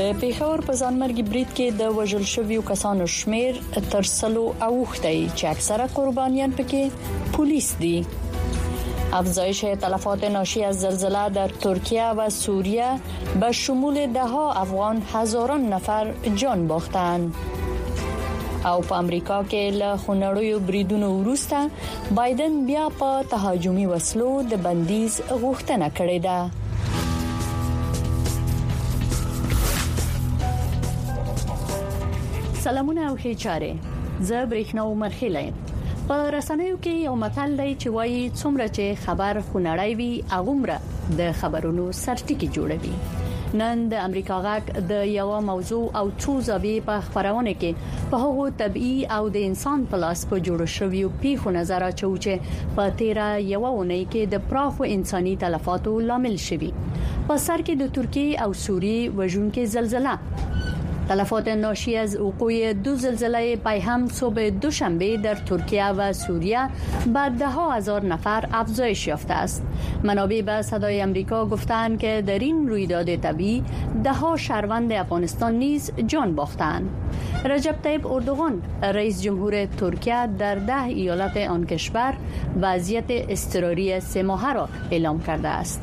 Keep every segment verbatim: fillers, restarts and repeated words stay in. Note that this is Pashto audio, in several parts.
د پیښور په ځانمرګي برید کې د وژل شویو کسانو شمیر تر سلو اوښتای چې اکثره قربانیان پکې پولیس دي. افزایش تلفات ناشی از زلزله در ترکیه و سوریه به شمول ده ها افغان هزاران نفر جان باختند. او په امریکا کې له خونړیو بریدونو وروسته بایدن بیا په تهاجمي وسلو د بندیز غوښتنه کړې ده. سلامونه او ښه چاره. زه برېښنا مرخیله یم. په رسنیو کې یو متل دی چې وایي څومره چې خبر خونړی وي هغومره د خبرونو سرټکی جوړوي. نن د امریکا غاک د یو موضوع او څو زاویې په خبرونه کې په هغو طبيعي او د انسان په لاس په جوړ شویو پیښو نظر اچو چې په تیرا یو ونې کې د پراخو انساني تلفاتو لامل شوي. په سر کې د ترکیه او سوریه وژونکې زلزلہ تلفات ناشی از وقوع دو زلزله پیهم صبح دوشنبه در ترکیه و سوریه به ده ها هزار نفر افزایش یافته است. منابع به صدای امریکا گفتند که در این رویداد طبیعی ده ها شهروند افغانستان نیز جان باختند. رجب طیب اردوغان رئیس جمهور ترکیه در ده ایالت آن کشور وضعیت اضطراری سه ماهه را اعلام کرده است.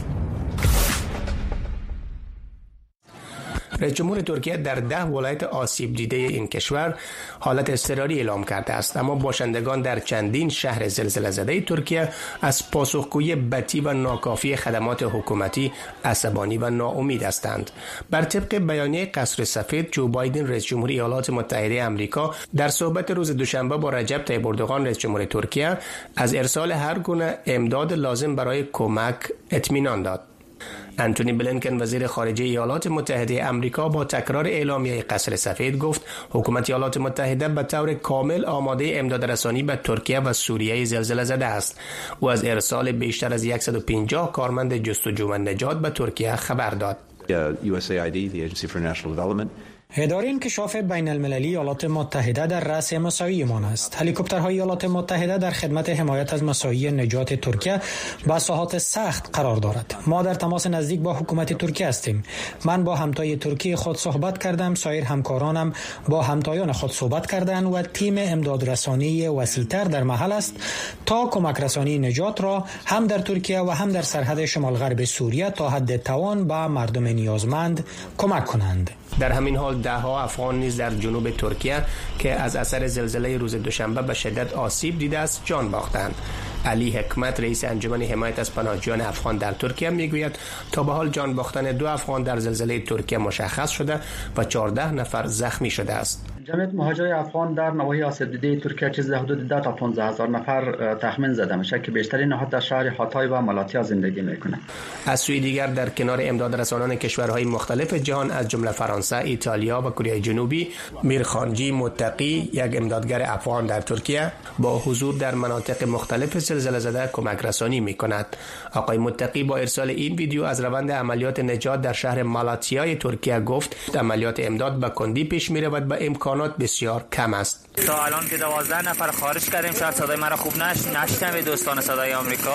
رئیس جمهور ترکیه در ده ولایت آسیب دیده این کشور حالت اضطراری اعلام کرده است، اما باشندگان در چندین شهر زلزله زده ترکیه از پاسخگویی بطی و ناکافی خدمات حکومتی عصبانی و ناامید هستند. بر طبق بیانیه قصر سفید، جو بایدن رئیس جمهور ایالات متحده آمریکا در صحبت روز دوشنبه با رجب طیب اردوغان رئیس جمهور ترکیه از ارسال هر گونه امداد لازم برای کمک اطمینان داد. انتونی بلینکن وزیر خارجه ایالات متحده آمریکا با تکرار اعلامیه قصر سفید گفت حکومت ایالات متحده به طور کامل آماده امداد رسانی به ترکیه و سوریه زلزله زده است. او از ارسال بیشتر از صد و پنجاه کارمند جستجو و نجات به ترکیه خبر داد. یو اس ای آی دی, the Agency for National Development. اداره انکشاف بین المللی ایالات متحده در رأس مساعیمان است. هلیکوپترهای ایالات متحده در خدمت حمایت از مساعی نجات ترکیه با ساحات سخت قرار دارد. ما در تماس نزدیک با حکومت ترکیه هستیم. من با همتای ترکیه خود صحبت کردم، سایر همکارانم با همتایان خود صحبت کردند و تیم امدادرسانی وسیع‌تر در محل است تا کمک رسانی نجات را هم در ترکیه و هم در سرحد شمال غرب سوریه تا حد توان به مردم نیازمند کمک کنند. در همین حال ده ها افغان نیز در جنوب ترکیه که از اثر زلزله روز دوشنبه به شدت آسیب دیده است جان باختند. علی حکمت رئیس انجمن حمایت از پناهجویان افغان در ترکیه میگوید تا به حال جان باختن دو افغان در زلزله ترکیه مشخص شده و چهارده نفر زخمی شده است. جمعیت مهاجر افغان در نواحی آسیب دیده ترکیه چیز حدود ده تا پانزده هزار نفر تخمین زده میشه که بیشترین نهاد در شهر هاتای و مالاتیا زندگی میکنند. از سوی دیگر در کنار امداد رسانان کشورهای مختلف جهان از جمله فرانسه، ایتالیا و کره جنوبی، میرخانجی متقی یک امدادگر افغان در ترکیه با حضور در مناطق مختلف زلزله زده کمک رسانی میکند. آقای متقی با ارسال این ویدیو از روند عملیات نجات در شهر مالاتیای ترکیه گفت عملیات امداد به کندی پیش میرود و امکانات بسیار کم است. تا الان که دوازده نفر خارج کردیم. شاید صدای مرا خوب نش نشنوید دوستان صدای آمریکا.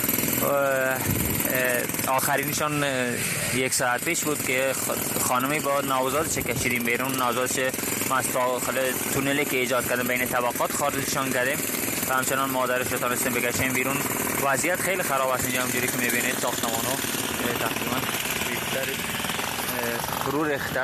آخرینشان یک ساعت پیش بود که خانمی با نوزادش کشیدیم بیرون. نوزادش ما از داخل تونلی که ایجاد کردیم بین طبقات خارجشان کردیم و همچنان مادرش رو تونستیم بکشیم بیرون. وضعیت خیلی خراب است اینجا، همونجوری که میبینید ساختمانو تقریبا بیشتر فرو ریخته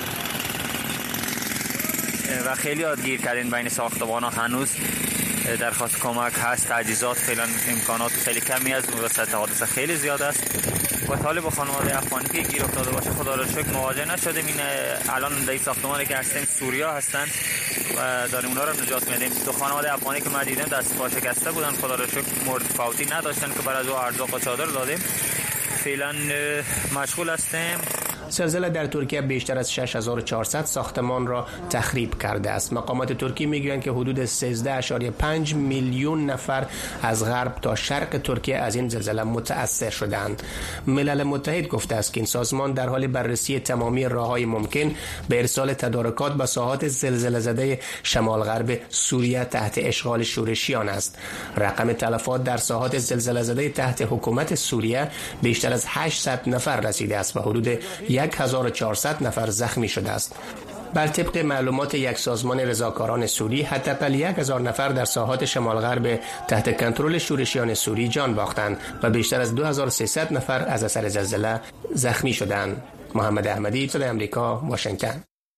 و خیلی یادگیر کردین بین ساختمان‌ها. هنوز درخواست کمک هست، تجهیزات فعلا امکانات خیلی کمی است و سطح حادثه خیلی زیاد است و طالب با خانواده افغانی که گیر افتاده باشه خدا را شکر مواجه نشدیم. این الان در این ساختمانی که هستیم سوریا هستن و داریم اونها را نجات میدیم. دو خانواده افغانی که من دیدم دست پا شکسته بودن، خدا را شکر مورد فوتی نداشتن که برای او ارزاق و چادر دادیم. فعلا مشغول هستیم. زلزله در ترکیه بیشتر از شش هزار و چهارصد ساختمان را تخریب کرده است. مقامات ترکیه میگویند که حدود سیزده و پنج میلیون نفر از غرب تا شرق ترکیه از این زلزله متأثر شدند. ملل متحد گفته است که این سازمان در حال بررسی تمامی راههای ممکن به ارسال تدارکات به ساحات زلزله زده شمال غرب سوریه تحت اشغال شورشیان است. رقم تلفات در ساحات زلزله زده تحت حکومت سوریه بیشتر از هشتصد نفر رسیده است و حدود هزار و چهارصد نفر زخمی شده است. بر طبق معلومات یک سازمان رضاکاران سوری، حداقل یک هزار نفر در ساحات شمال غرب تحت کنترل شورشیان سوری جان باختند و بیشتر از دو هزار و سیصد نفر از اثر زلزله زخمی شدند. محمد احمدی، صدای امریکا، واشنگتن.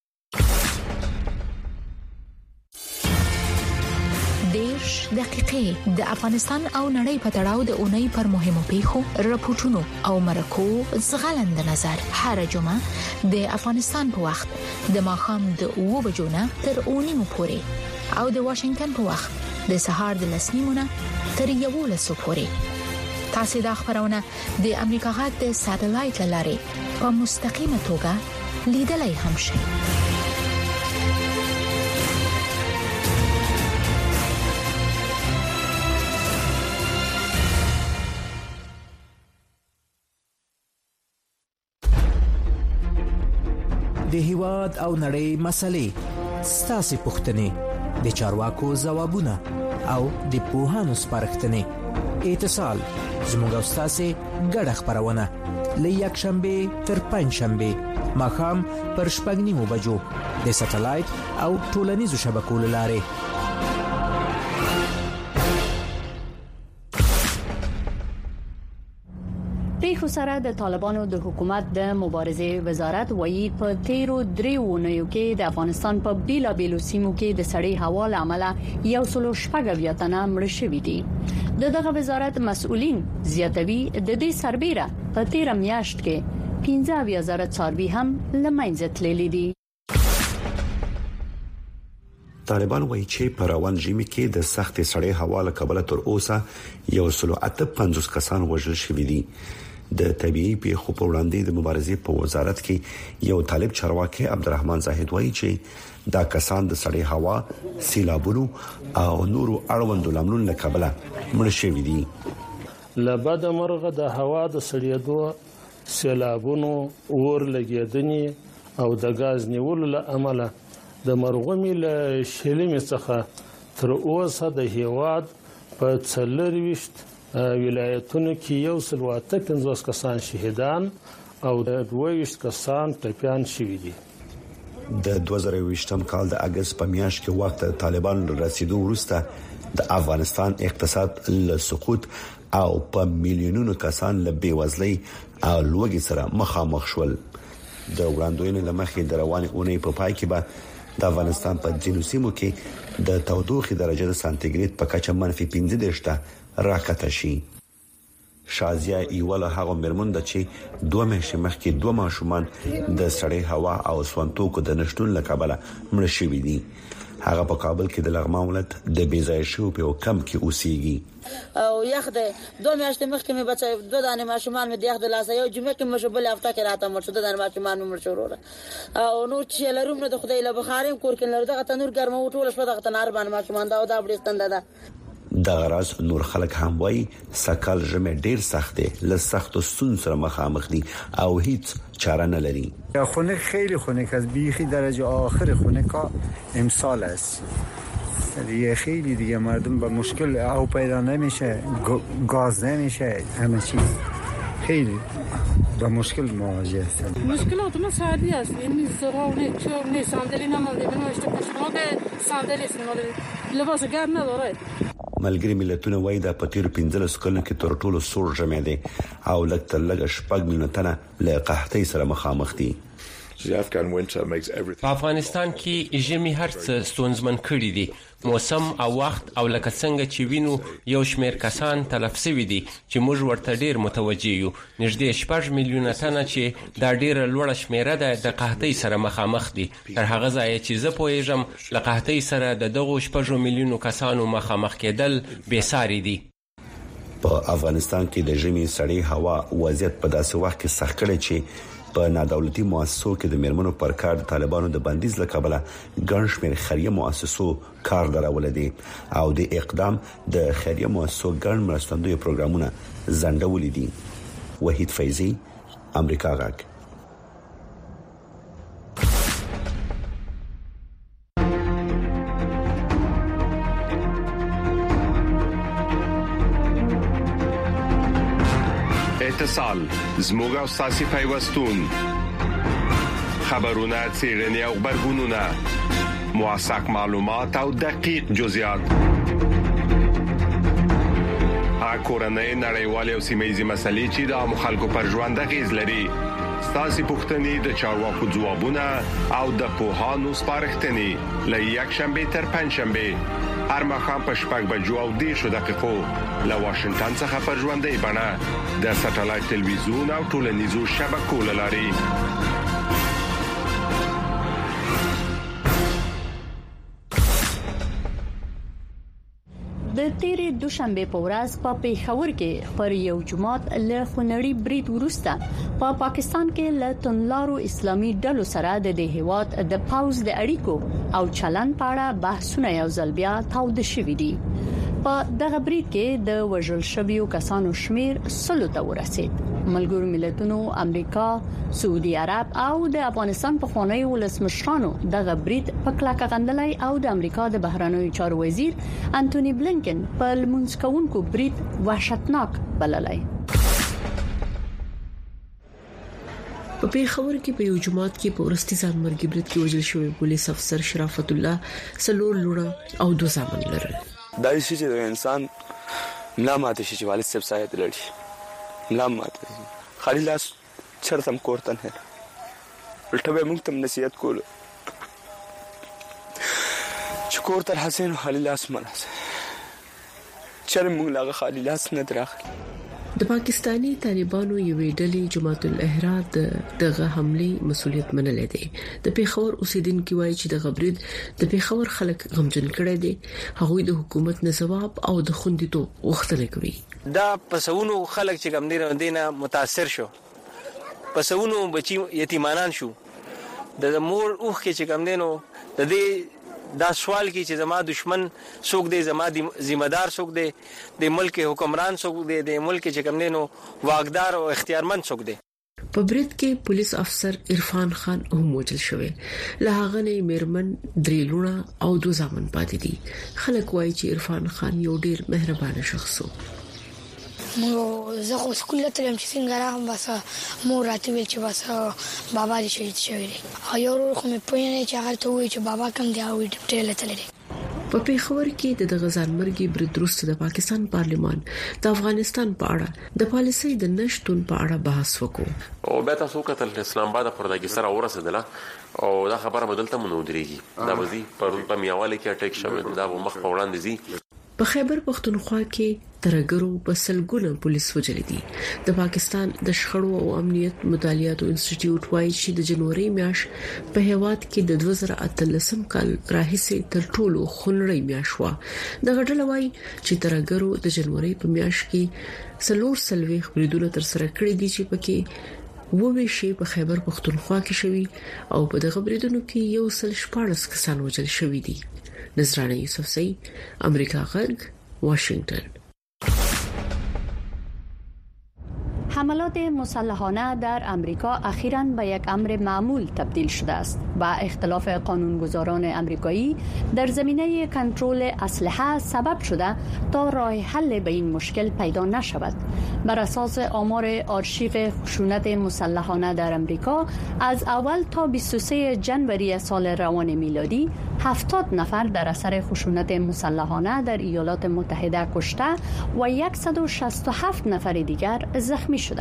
دیش دقیقه د افغانستان او نړۍ په تړاو د اونۍ پر مهمو پیښو راپورټونو او مرکو زغلند نظر هر جمعه د افغانستان په وخت د ماښام د اوه بجو نه تر اوه نیمو پورې او د واشنگټن په وخت د سهار د لس نیمو نه تر یوولسو پورې. تاسو د خبرونه د امریکا غږ د ساتلایت لارې په مستقیمه توګه لیدلای هم شئ. د هیواد او نړۍ مسلې، ستاسو پوښتنې، د چارواکو ځوابونه او د پوهانو سپارښتنې. اتصال زموږ او تاسو ګډه خبرونه ل یک شنبه تر پنځ شنبه ماښام پر شپږ نیمو بجو د سټلایټ او ټولنیزو شبکو لارې. پیښو سره د طالبانو د حکومت د مبارزې وزارت وایي په تیرو دریو اونیو کې د افغانستان په بیلابیلو سیمو کې د سړې هوا له امله یو سلو شپږ اویا تنه مړ شوي دي. د دغه وزارت مسؤلین زیاتوي د دې سربېره په تیر میاشت کې پنځه اویا زره څاروي هم له منځه تللي دي. طالبان وایي چې په روان ژمي کې د سختې سړې هوا له کبله تر اوسه یو سلو اته پنځوس کسان وژل شوي دي. د طبيعي پیښو په وړاندې د مبارزې په وزارت کې یو طالب چارواکي عبدالرحمن زاهد وایي چې دا کسان د سړې هوا، سیلابونو او نورو اړوندو لاملونو له کبله مړ شوي دي. لبد مرغه د هوا د سړېدو، سیلابونو، اور لګیدنې او د غاز نیولو له امله د مرغومي له شلمې څخه تر اوسه د هیواد په څلرويشت ولایتونو کې یو سل او اته پنځوس کسان شهیدان او دوه ویشت کسان ټپیان شوي دي. د دوه زره یوویشتم کال د اگست په میاشت کې وخت طالبان رسیدو وروسته د افغانستان اقتصاد له سقوط او په میلیونونو کسان له بیوزلۍ او لوږې سره مخامخ شول. د وړاندوینې لمخې د روانې اونۍ په پای کې به د افغانستان په ځینو سیمو کې د تودوخې درجه د سانتیګریډ په کچه منفي پنځه دېرش ته راکته شي. شازیه ایواله هغه مرمن د چې دوه میاشتې مخکې دوه ماشومان د سړې هوا او سوانتوکو د نشټون له کبله مړ شوي دي. هغه په کابل کې د لغمان ولایت د بیځای شو په کم کې اوسېږي. او یخ ده دوه میاشتې مخکې مې بچي دوه دانه ماشومان مې د یخ د لاسه یو جمعه کې مې بل هفته کې راته مړ شو. دوه دانه ماشومان مې مړ شو وروره او نو چې لروم نه د خدای له بخاریم کور کې لر دغه تنور ګرمه وټول شو دغه تنار باندې ماشومان دا او دا بډستند ده. د غراز نور خلک هم وایي سکل ژمه ډیر سخت دی، له سختو ستونزو سره مخامخ دي او هیڅ چاره نه لري. خونه خیلی خنک از بیخی درجه آخر خنک امسال است. دیگه خیلی دیگه مردم با مشکل او پیدا نمیشه، گاز نمیشه، همه چیز خیلی با مشکل مواجه هستند. مشکلات ما سردی است، یعنی زراعت چوب نه صندلی نمونده، بنوشت پشماغ صندلی است، لباس گرم نداره. ملګری ملتونه وایي دا په تیر پنځلس کلونو کې تر ټولو سوړ ژمی دی او لږ تر لږه شپږ میلیونه تنه له قحطۍ سره مخامخ دي. په افغانستان کې ژمی هر څه ستونزمن کړي دي. موسم او وخت او لکه څنګه چې وینو یو شمیر کسان تلف شوي دي چې موږ ورته ډیر متوجه یو. نږدې شپږ میلیونه تنه چې دا ډیره لوړه شمیره ده د قحطۍ سره مخامخ دي. تر هغه ځایه چې زه پوهیږم له قحطۍ سره د دغو شپږ میلیونو کسانو مخامخ کېدل بې ساري دي. په افغانستان کې د ژمي سړې هوا وضعیت په داسې وخت کې سخت کړي چې په نادولتي مؤسسو کې د میرمنو پر کار د طالبانو د بندیز لکبله ګڼ شمېر خیریه مؤسسو کار درول دي او د اقدام د خیریه مؤسسو ګڼ مرستندوی پروګرامونه ځنډول دي. وحید فیضی، امریکا غږ. اتصال زموږ او ساسي پیوستون خبرونه، څېړنې او خبرګونونه، موثق معلومات او دقیق جزئیات. کورنۍ، نړیوالې او سیمه‌یزې مسلې چې د عام خلکو پر ژوند اغیز لري. ستاسو پوښتنې د چارواکو ځوابونه او د پوهانو سپارښتنې له یک شنبه تر پنځ شنبه هر مخام په شپږ بجو او دېرشو دقیقو له واشنگټن څخه پر ژوندۍ بڼه د ساتلایت ټلویزیون او ټولنیزو شبکو له لارې. د تیرې دوشنبه په ورځ په پیښور کې پر یو جماعت له خونړي برید وروسته په پا پاکستان کې له تنلارو اسلامي ډلو سره د دې هیواد د پاوز د اړیکو او چلن په اړه بحثونه یو ځل بیا تاوده شوي دي. په دغه برید کې د وژل شویو کسانو شمیر سلو ته ورسید. ملګرو ملتونو، امریکا، سعودي عرب او د افغانستان په خونې ولسمشرانو دغه برید په کلکه غندلای او د امریکا د بهرنیو چارو وزیر انټونی بلینکن په منځکونکو برید وحشتناک بللای. په پیښور کې په یو جماعت کې په ورستي ځانمرګي برید کې وژل شوی پولیس افسر شرافت الله سلور لوړه او دوه ځامن لرل. دا شي چې انسان ملا ماته شي چې والد صاحب سایت لري ملا ماته خالي لاس چرتم کوړتن ہے الټه به موږ تم نصیحت کول چې کوړتر حسین خالي لاس مناس چر موږ لاغه خالي لاس نه دراخل. د پاکستانی طالبانو یوې ډلې جماعت الاحرار دغه حمله مسولیت منلې ده. د پیښور اوسیدونکو وایي چې د غبرید د پیښور خلک غمجن کړي دي. هغوی د حکومت نه جواب او د خوندیتو غوښتنه کوي. دا پسونو خلک چې ګمدیر دینه متاثر شو، پسونو بچي یتیمانان شو، د مور اوخ کې چې ګمدینو د دې دا سوال کی چې زما دشمن څوک دی، زما ذمہ دار څوک دی، د ملک حکمران څوک دی، د ملک چې کوم دینو واقدار او اختیارمند څوک دی. په برید کې پولیس افسر عرفان خان هم وژل شوی. له هغه نه میرمن دریلونه او دوه ځامن پاتې دي. خلک وایي چې عرفان خان یو ډیر مهربانه شخص و. مو زه خو سکول ته تلم چې څنګه راغم، بس مور راته ویل چې بس بابا دې شهید شوی دی. یو ورو خو مې پوهیږي چې هغه ته وایي چې بابا کوم دی او ډیپټي لته لري. په پیښور کې د غزانمرګي برید وروسته د پاکستان پارلیمان د افغانستان په اړه د پالیسۍ د نشټون په اړه بحث وکړ. او به تاسو کتل اسلام آباد پر دغه سره ورسېدله او دا خبره بدلته مونږ درېږي. دا وځي پر په میاواله کې اٹیک شوی، دا مخ په وړاندې زی. په خیبر پختونخوا کې ترګرو په سلګونه پولیس وجل دي. د پاکستان د شخړو او امنیت مطالعاتو انسټیټیوټ وايي چې د جنوري میاشت په هیواد کې د دوه زره اتلسم کال راهیسې تر ټولو خونړۍ میاشت و. د غټل وايي چې ترګرو د جنوري په میاشت کې سلور سلوي بریدونه تر سره کړی دي چې پکې ووي شي په خیبر پختونخوا کې شوی او په دغه بریدونو کې یو سل شپږ کسان وژل شوی دي. نظرانه یوسفزئی، امریکا غرب، واشنگتن. حملات مسلحانه در امریکا اخیراً به یک امر معمول تبدیل شده است. با اختلاف قانونگذاران امریکایی در زمینه کنترل اسلحه سبب شده تا راه حل به این مشکل پیدا نشود. بر اساس آمار آرشیو خشونت مسلحانه در امریکا از اول تا بیست و سوم ژانویه سال روان میلادی هفتاد نفر در اثر خشونت مسلحانه در ایالات متحده کشته و صد و شصت و هفت نفر دیگر زخمی شده.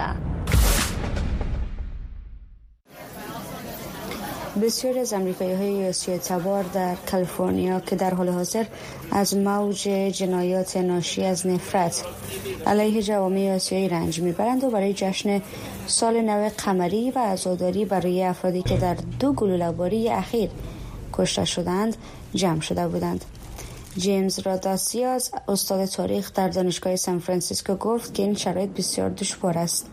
بسیاری از امریکایی‌های آسیایی تبار در کالیفرنیا که در حال حاضر از موج جنایات ناشی از نفرت علیه جوامع آسیایی رنج میبرند و برای جشن سال نو قمری و عزاداری برای افرادی که در دو گلوله‌باری اخیر کشته شدند جمع شده بودند. جیمز راداسیاز، استاد تاریخ در دانشگاه سان فرانسیسکو، گفت که این شرایط بسیار دشوار است.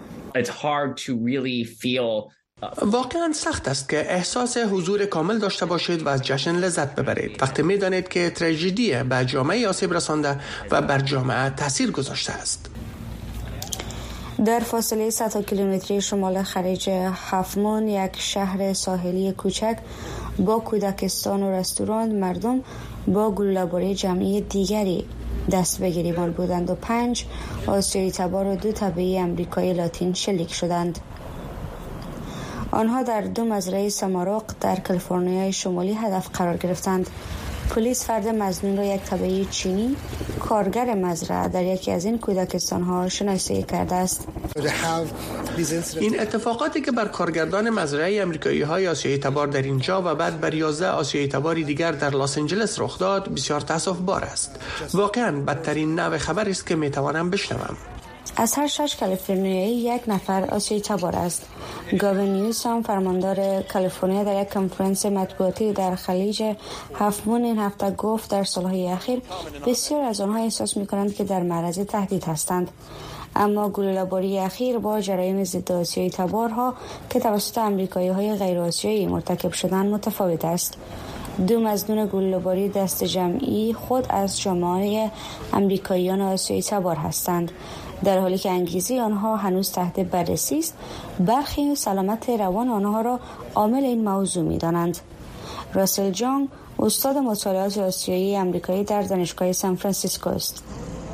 واقعا سخت است که احساس حضور کامل داشته باشید و از جشن لذت ببرید وقتی می‌دانید که تراژدی به جامعه آسیب رسانده و بر جامعه تاثیر گذاشته است. در فاصله صد کیلومتری شمال خلیج هفمون، یک شهر ساحلی کوچک با کودکستان و رستوران، مردم با گلوله‌باری جمعی دیگری دست به گریبان بودند و پنج آسیایی تبار و دو تبعی امریکایی لاتین شلیک شدند. آنها در دو مزرعه سمارق در کالیفرنیای شمالی هدف قرار گرفتند. پلیس فرد مظنون را یک تبعی چینی کارگر مزرعه در یکی از این کودکستان‌ها شناسایی کرده است. این اتفاقاتی که بر کارگردان مزرعه آمریکایی‌های آسیایی تبار در اینجا و بعد بر یازده آسیایی تباری دیگر در لس آنجلس رخ داد بسیار تأسف‌بار است. واقعاً بدترین نوع خبری است که می‌توانم بشنوم. از هر شش کالیفرنیایی یک نفر آسیایی تبار است. گاوین نیوسام فرماندار کالیفرنیا در یک کنفرانس مطبوعاتی در خلیج هفت مون این هفته گفت در سالهای اخیر بسیار از آنها احساس می‌کنند که در معرض تهدید هستند. اما گلوله‌باری اخیر با جرایم ضد آسیایی تبارها که توسط آمریکایی‌های غیر آسیایی مرتکب شدند متفاوت است. دو مظنون گلوله‌باری دست جمعی خود از جامعه آمریکاییان آسیایی تبار هستند، در حالی که انگیزه آنها هنوز تحت بررسی است. برخی سلامت روان آنها را عامل این موضوع می‌دانند. راسل جانگ استاد مطالعات آسیایی آمریکایی در دانشگاه سان فرانسیسکو است.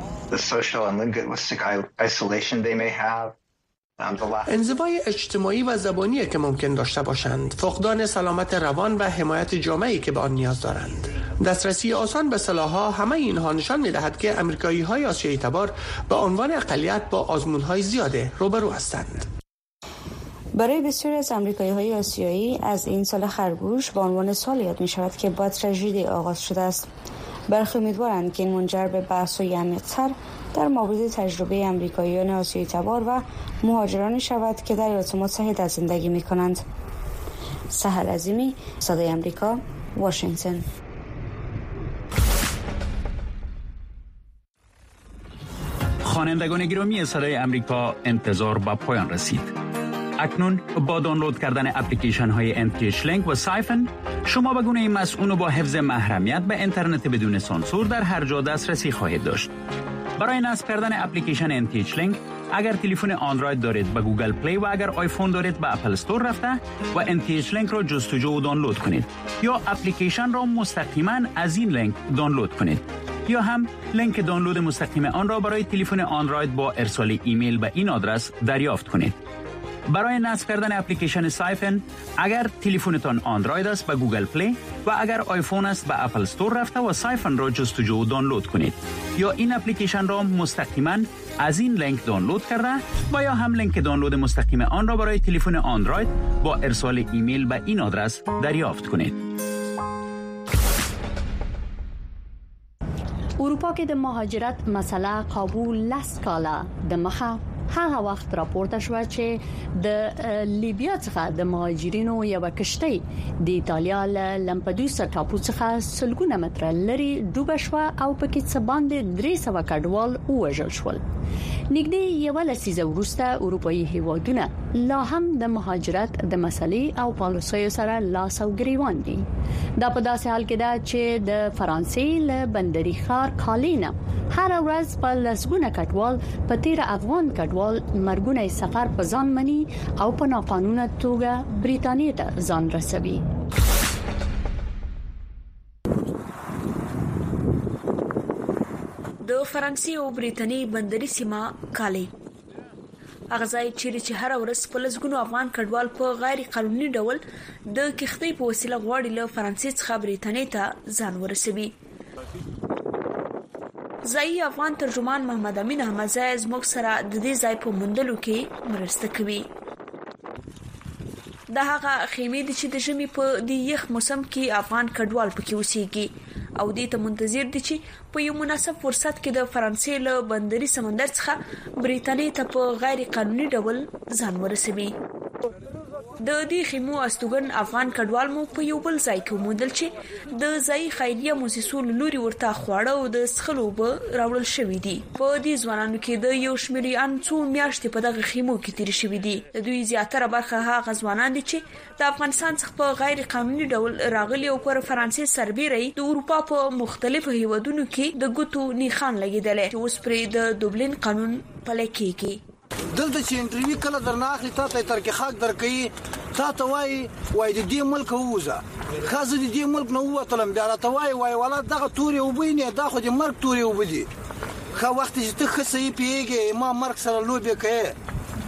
انزوای اجتماعی و زبانی که ممکن داشته باشند، فقدان سلامت روان و حمایت جامعی که به آن نیاز دارند. دسترسی آسان به سلاح‌ها، همه اینها نشان می‌دهد که آمریکایی‌های آسیایی تبار به عنوان اقلیت با آزمون‌های زیاده روبرو هستند. برای بسیاری از آمریکایی‌های آسیایی از این سال خرگوش به عنوان سال یاد می‌شود که با تراژدی آغاز شده است. برخی امیدوارند که این منجر به بحث‌های عمیق‌تر در مورد تجربه آمریکاییان آسیایی تبار و مهاجرانی شود که در ایالات متحده زندگی می‌کنند. سحر عظیمی، صدای آمریکا، واشنگتن. خوانندگان گرامی صدای آمریکا، انتظار به پایان رسید. اکنون با دانلود کردن اپلیکیشن های ان تی اچ لینک و سایفن شما به گونه مسئول و با حفظ محرمیت به اینترنت بدون سانسور در هر جا دسترسی خواهید داشت. برای نصب کردن اپلیکیشن ان تی اچ لینک اگر تلفن اندروید دارید به گوگل پلی و اگر آیفون دارید به اپل استور رفته و ان تی اچ لینک را جستجو و دانلود کنید یا اپلیکیشن را مستقیما از این لینک دانلود کنید یا هم لینک دانلود مستقیم آن را برای تلفن اندروید با ارسال ایمیل به این آدرس دریافت کنید. برای نصب کردن اپلیکیشن سایفن اگر تلفنتان اندروید است به گوگل پلی و اگر آیفون است به اپل استور رفته و سایفن را جستجو و دانلود کنید یا این اپلیکیشن را مستقیما از این لینک دانلود کرده و یا هم لینک دانلود مستقیم آن را برای تلفن اندروید با ارسال ایمیل به این آدرس دریافت کنید. اروپا کې د مهاجرت مسله قابو لس کاله د مخه هغه وخت راپورته شو چې د لیبیا څخه د مهاجرینو یو کشتۍ د ایتالیا له لمپدوسا ټاپو څخه سلګونه متره لري ډوبه شو او په کې څه باندې درې سوه کډوال وژل شول. نږدې یو لسیزه وروسته اروپאי هیوادونه لا هم د مهاجرت د مسلې او پالیسیو سره لاس او ګریوان دي. دا په داسې حال کې ده چې د فرانسې له بندري ښار کالینا هر ورځ په لسګونه کډوال په تیر افغان کډوال مرګونه سفر په ځان مني او په ناقانونه توګه بریتانیا ته ځان رسوي. د فرانسې او بریتانیې بندري سیمه کالی اغزای چیرې چې هر ورځ په لسګونو افغان کډوال په غیر قانوني ډول د کښتۍ په وسیله غواړي له فرانسې څخه بریتانیا ته ځان ورسوي. ځای افغان ترجمان محمد امین احمدزی زموږ سره د دې ځای په موندلو کې مرسته کوي. دا هغه خیمې دي چې د ژمي په د یخ موسم کې افغان کډوال پکې اوسېږي او دې ته منتظر دي چې په یو مناسب فرصت کې د فرانسې له بندري سمندر څخه بریتانیا ته په غیر قانوني ډول ځان ورسوي. د دې خیمو استوګن افغان کډوال مو په یو بل ځای کې موندل چې د ځای خیریه مؤسسو لوري ورته خواړه او د سخلو به راوړل شوې دي. په دې ځوانانو کې د یو شمېر ان څو میاشتې په دغه خیمو کې تیر شوې دي. د دوی زیاتره برخه هغه ځوانان دي چې د افغانستان څخه په غیر قانوني ډول راغلي او پر فرانسې سربېره د اروپا په مختلفو هیوادونو کې د ګوتو نیخان لګیدل چې اوس پرې د دوبلین قانون پلی کېږي. دلته چې انټرویو کله درنه اخلي تا ته ترکه خاک درکې تا ته وای وای د دې ملک ووزه خاصه د دې ملک نو وتلم بیا ته وای وای ولا دغه توري وبینه دا خو د مرګ توري وبدي خو وخت چې ته خصې پیږي ما مرګ سره لوبې کوي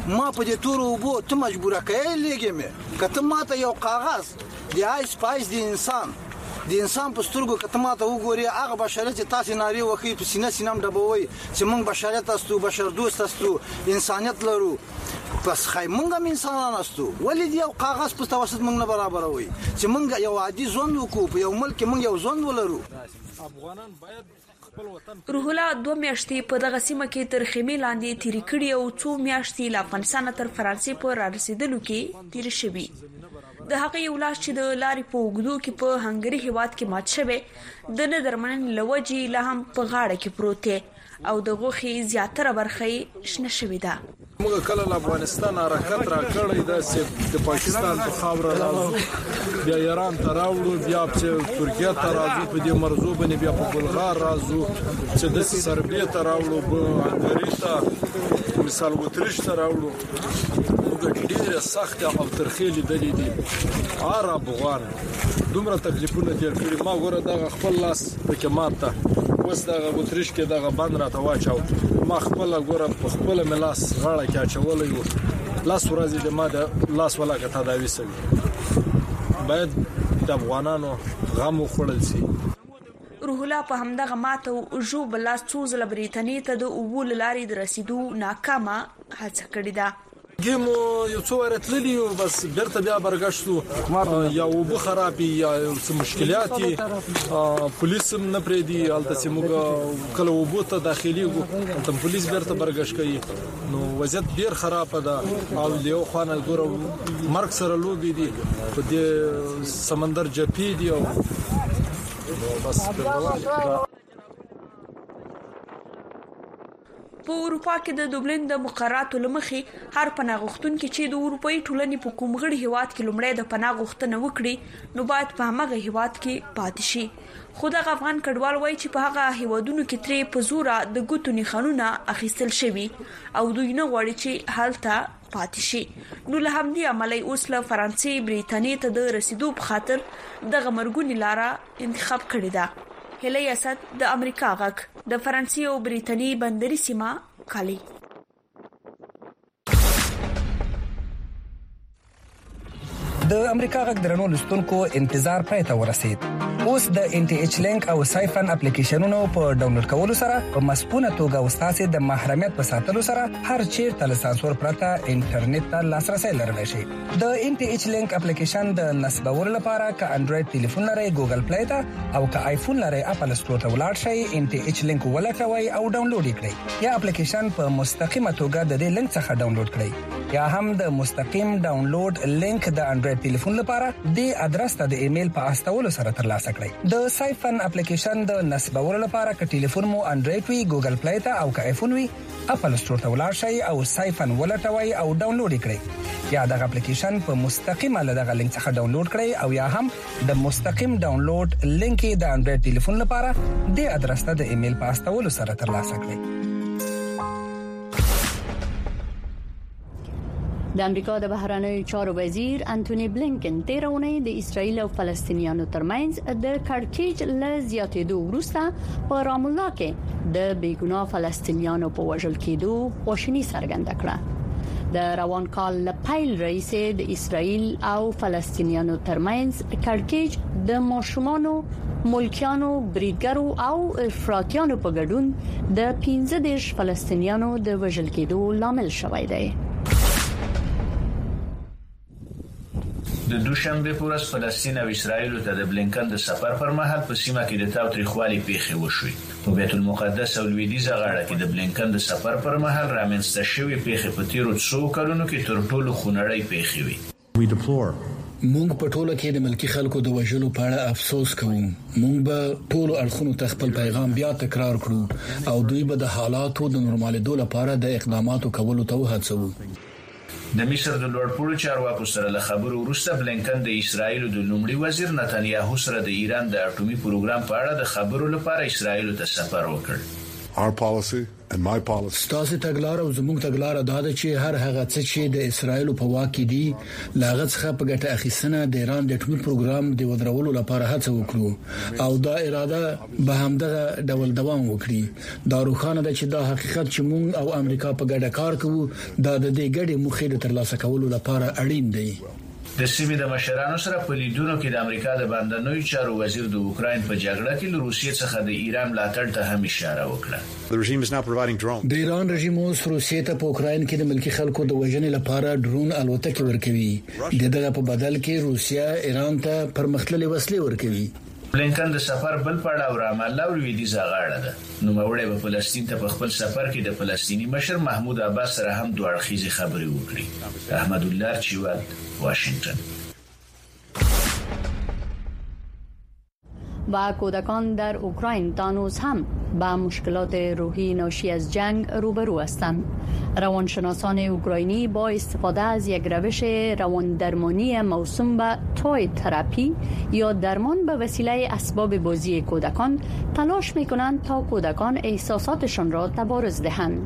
ما په دې تور وبو ته مجبوره کړې لګې مې کته ماته یو کاغذ دی آیس پایس دی انسان د انسان په سترګو کته ماته وګوري هغه بشریت چې تاسو ناری وکي په سینه سینم ډبوي چې موږ بشریت استو بشر دوست استو انسانیت لرو پس خای مونږ هم انسانان استو ولې دی یو کاغذ په توسط موږ نه برابر وي چې موږ یو عادي ژوند وکړو په یو ملک موږ یو ژوند ولرو. افغانان باید روح الله دوه میاشتې په دغه سیمه کې تر خیمې لاندې تیری کړي او څو میاشتې له افغانستان تر فرانسې په رارسیدلو کې تیر شوي. د هغه یو لاس چې د لارې په اوږدو کې په هنګري هیواد کې مات شوی د نه درمنې لوجي لا هم په غاړه کې پروت دی او د غوښې زیاتره برخه شنه شوې ده. موږ کله له افغانستان حرکت را کړی دا چې د پاکستان په خاوره راځو بیا ایران ته راوړو بیا چې ترکیه ته راځو په دې مرزو باندې بیا په بلغار راځو چې د سربیه ته راوړو په هنګري ته مثال وتریش ته راوړو. موږ ډېر سخت او ترخې لیدلې دي هر افغان دومره تکلیفونه تیر کړي. ما ګوره دغه خپل لاس پکې ماته اوس دغه وتریش کې دغه بند راته واچاو ما خپل ګوره په خپل ملاس غاړه کې اچولې وو لاس ورځې د ما د لاس ولاکه تداوي سوي باید د افغانانو غم وخوړل شي. روح الله په همدغه ماته او جو بلاس څو ځله بریټانیې ته د اوبو لارې د رسیدو ناکامه هڅه کړې ده. ګیمو یو څو ورتللی او بس بیرته بیا برګشتو یا وبو خرابي یا څه مشکلات پولیس نه پریدي الته چې موږ کله وبو ته داخلي وو ته پولیس بیرته برګش کوي نو وضعیت ډیر خراب ده او له خوانه ګورو مرګ سره لوبي دي په دې سمندر جپی دی او بس په اروپا کې د دوبلین د مقرراتو لمخې هر پناه غوښتونکي چې د اروپאי ټولنې په کوم غړي هیواد کې لومړی د پناه غوښتنه وکړي نو باید په هغه هیواد کې پاتې شي. خو د افغان کډوال وایي چې په هغه هیوادونو کې ترې په زور د ګوتو نښانونه اخیستل شوي او دوی نه غواړي چې هلته پاتې شي. نو له همدې عملي اوس له فرانسې بریټانیې ته د رسیدو په خاطر دغه مرګونی لاره انتخاب کړې ده. هلی اسد د امریکا غږ د فرانسې او بریټانیې بندري سیمه کالی. د امریکا غږ درنو لستونکو انتظار پای ته ورسید. اوس د ان ټي ایچ لینک او سایفن اپلیکیشنونو په ډاونلوډ کولو سره په مسپونه توګه وستاسو د محرمیت په ساتلو سره هر چیرته له سانسور پرته انټرنیټ ته لاسرسي لرلی شي. د ان ټي ایچ لینک اپلیکیشن د نصبولو لپاره ک انډراید ټلیفون لري ګوګل پلی ته او ک آیفون لري اپل سټور ته ولاړ شئ ان ټي ایچ لینک ولټوي او ډاونلوډ کړئ یا اپلیکیشن په مستقیمه توګه د دې لینک څخه ډاونلوډ کړئ یا هم د مستقیم ډاونلوډ لینک د انډراید ټلیفون لپاره د ادرس ته د ایمیل په استولو سره ترلاسه کړئ. د سایفن اپلیکیشن د نصبولو لپاره ک ټلیفون مو انډراید وي ګوګل پلی ته او ک آیفون وي اپل سټور ته ولاړ شئ او سایفن ولټوي او ډاونلوډ کړئ یا د اپلیکیشن په مستقیمه له دغه لینک څخه ډاونلوډ کړئ او یا هم د مستقیم ډاونلوډ لینک د انډراید ټلیفون لپاره د ادرس ته د ایمیل په استولو سره ترلاسه کړئ. د امریکا د بهرنیو چارو وزیر انټونی بلینکن تیر اونۍ د اسرایل او فلسطینیانو ترمنځ د کړکېچ ل زیاتېدو وروسته په رام الله کې د بیګناه فلسطینیانو په وژل کېدو خوشنی څرګنده کړه. د روان کال ل پیل رئیس د اسرایل او فلسطینیانو ترمنځ کړکېچ د ماشومانو ملکیانو بریډګرو او افراطیانو په ګډون د پنځه دیرش فلسطینیانو د وژل کېدو لامل شوی دی. د دوشنبه په ورځ فلسطین او اسرایل ته د بلینکن د سفر پر مهال په سیمه کې د تاوتریخوالي پیښې وشوې. په بیت المقدس او لویدیځه غاړه کې د بلینکن د سفر پر مهال رامنځته شوې پیښې په تیرو څو کلونو کې تر ټولو خونړۍ پیښې وي. مونږ په ټوله کې د ملکی خلکو د وژلو په اړه افسوس کوو. مونږ به ټولو اړخونو ته خپل پیغام بیا تکرار کړو او دوی به د حالاتو د نورمالېدو لپاره د اقداماتو کولو ته وهڅوو. د مصر د لوړپوړو چارواکو سره له خبرو وروسته بلینکن د اسرایل د لومړي وزیر نتانیاهو سره د ایران د اټومي پروګرام په اړه د خبرو لپاره اسرایل ته سفر وکړ. ستاسو تګلار او زموږ تګلار دا ده چې هر هغه څه چې د اسرایل په واک کې دي لاغت څخه په ګټه اخیستنه د ایران د ټول پروګرام د ودرولو لپاره هڅه وکړو او دا اراده به همدغه ډول دوام وکړي. دا روښانه ده چې دا حقیقت چې موږ او امریکا په ګډه کار کوو دا د دې ګډې موخې د ترلاسه کولو لپاره اړین دی. د سیمې د مشرانو سره په لیدونو کې د امریکا د بهرنیو چارو وزیر د اوکراین په جګړه کې له روسیې څخه د ایران ملاتړ ته هم اشاره وکړه. د ایران رژیم اوس روسیې ته په اوکراین کې د ملکی خلکو د وژنې لپاره ډرون الوتکې ورکوي. د دغه په بدل کې روسیا ایران ته پرمختللې وسلې ورکوي. بلینکن د سفر بل پړاو رامالله او لویدیځه غاړه ده. نو موري په فلسطین ته په خپل سفر کې د فلسطینی مشر محمود عباس سره هم دوه اړخیزه خبرې وکړي. احمد الله چوال، واشنگتن. و کودکان در اوکراین تانوز هم با مشکلات روحی ناشی از جنگ روبرو هستند. روانشناسان اوکراینی با استفاده از یک روش رواندرمانی موسوم به توی تراپی یا درمان به وسیله اسباب بازی کودکان تلاش می‌کنند تا کودکان احساساتشان را تبارز دهند.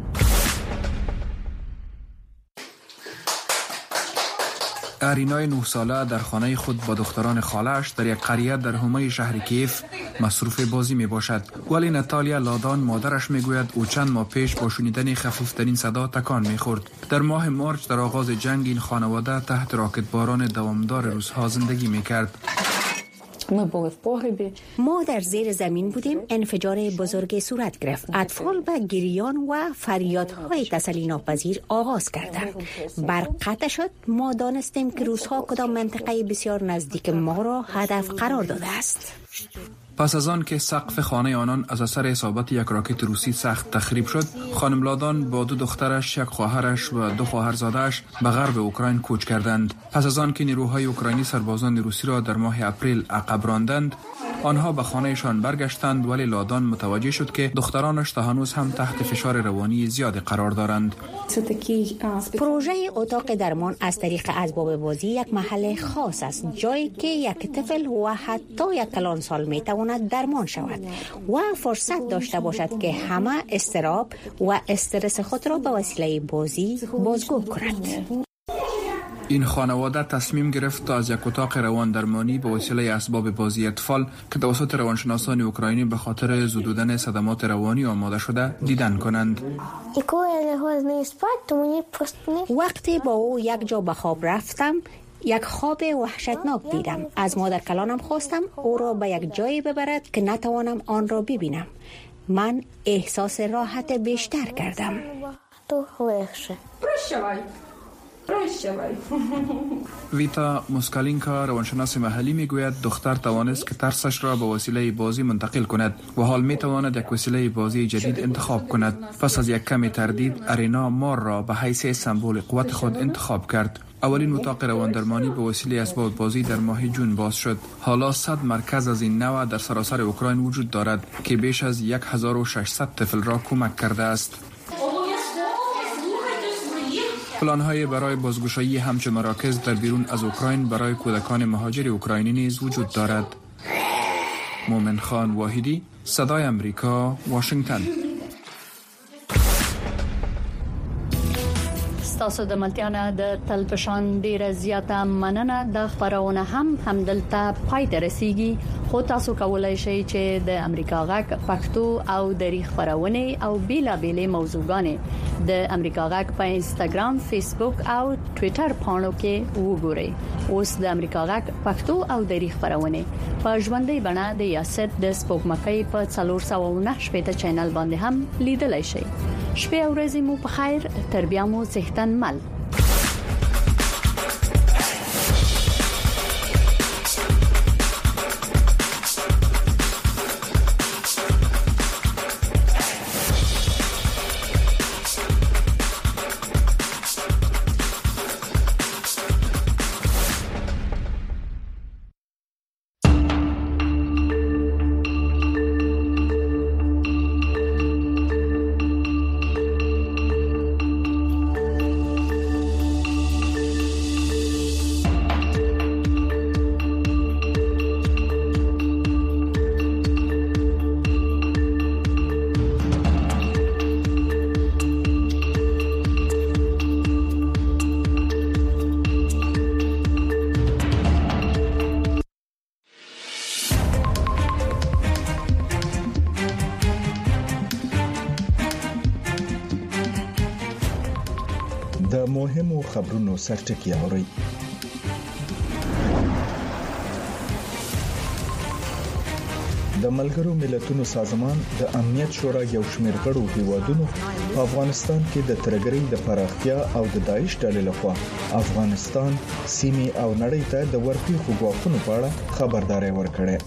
آرینای نه ساله در خانه خود با دختران خالش در یک قریه در حومه شهر کیف مصروف بازی می باشد. ولی ناتالیا لادان مادرش می گوید او چند ماه پیش با شنیدن خفیفترین صدا تکان می خورد. در ماه مارچ در آغاز جنگ این خانواده تحت راکت باران دوامدار روزها زندگی می کرد. ما در زیر زمین بودیم. انفجار بزرگ صورت گرفت. اطفال و گریان و فریادهای تسلی ناپذیر آغاز کردند. برق قطع شد. ما دانستیم که روس‌ها کدام منطقه بسیار نزدیک ما را هدف قرار داده است. پس از آن که سقف خانه آنان از اثر اصابت یک راکت روسی سخت تخریب شد، خانم لادان با دو دخترش، یک خواهرش و دو خواهرزاده‌اش به غرب اوکراین کوچ کردند. پس از آن که نیروهای اوکراینی سربازان روسی را در ماه اپریل عقب راندند، آنها به خانهشان برگشتند. ولی لادان متوجه شد که دخترانش تا هنوز هم تحت فشار روانی زیاد قرار دارند. پروژه اتاق درمان از طریق اسباب بازی یک محل خاص است، جایی که یک طفل و حتی یک کلان سال میتواند درمان شود و فرصت داشته باشد که همه اضطراب و استرس خود را به وسیله بازی بازگو کند. این خانواده تصمیم گرفت تا از یک اتاق روان درمانی به وسیله اسباب بازی اطفال که توسط روانشناسان اوکراینی به خاطر زدودن صدمات روانی آماده شده دیدن کنند. وقتی با او یک جا به خواب رفتم، یک خواب وحشتناک دیدم. از مادر کلانم خواستم او را به یک جایی ببرد که نتوانم آن را ببینم. من احساس راحت بیشتر کردم. ویتا موسکالینکا روانشناس محلی میگوید دختر توانست که ترسش را به وسیله بازی منتقل کند و حال میتواند یک وسیله بازی جدید انتخاب کند. پس از یک کمی تردید ارینا مار را به حیث سمبل قوت خود انتخاب کرد. اولین اتاق رواندرمانی به وسیله اسباب بازی در ماه جون باز شد. حالا صد مرکز از این نوع در سراسر اوکراین وجود دارد که بیش از هزار و ششصد طفل را کمک کرده است. پلان‌های برای بازگشایی همچون مراکز در بیرون از اوکراین برای کودکان مهاجر اوکراینی نیز وجود دارد. مومن خان واحدی، صدای امریکا، واشنگتن. تاسو د ملتیا د تلپشان ډیره زیاته مننه. د خبرونه هم همدلته پای ته رسیږي. خو تاسو کولای شئ چې د امریکا غږ پښتو او دری خبرونه او بیلا بیلې موضوعګانې د امریکا غږ په انستګرام، فیسبوک او ټوئیټر پاڼو کې وګورئ. اوس د امریکا غږ پښتو او دری خبرونه په ژوندۍ بڼه د یاسر د سپوږمکۍ په څلور سوه نه شپږ چینل باندې هم لیدلای شئ. شپه او ورځې مو په خیر. تر بیا مو صحتن مل. خبرونو سرټکی اوري. د ملګرو ملتونو سازمان د امنیت شورا یو شمېر غړو هیوادونو په افغانستان کې د ترګرۍ د پراختیا او د داعش ډلې لخوا افغانستان سیمې او نړۍ ته د ورپېښو غواخونو په اړه خبرداري ورکړه.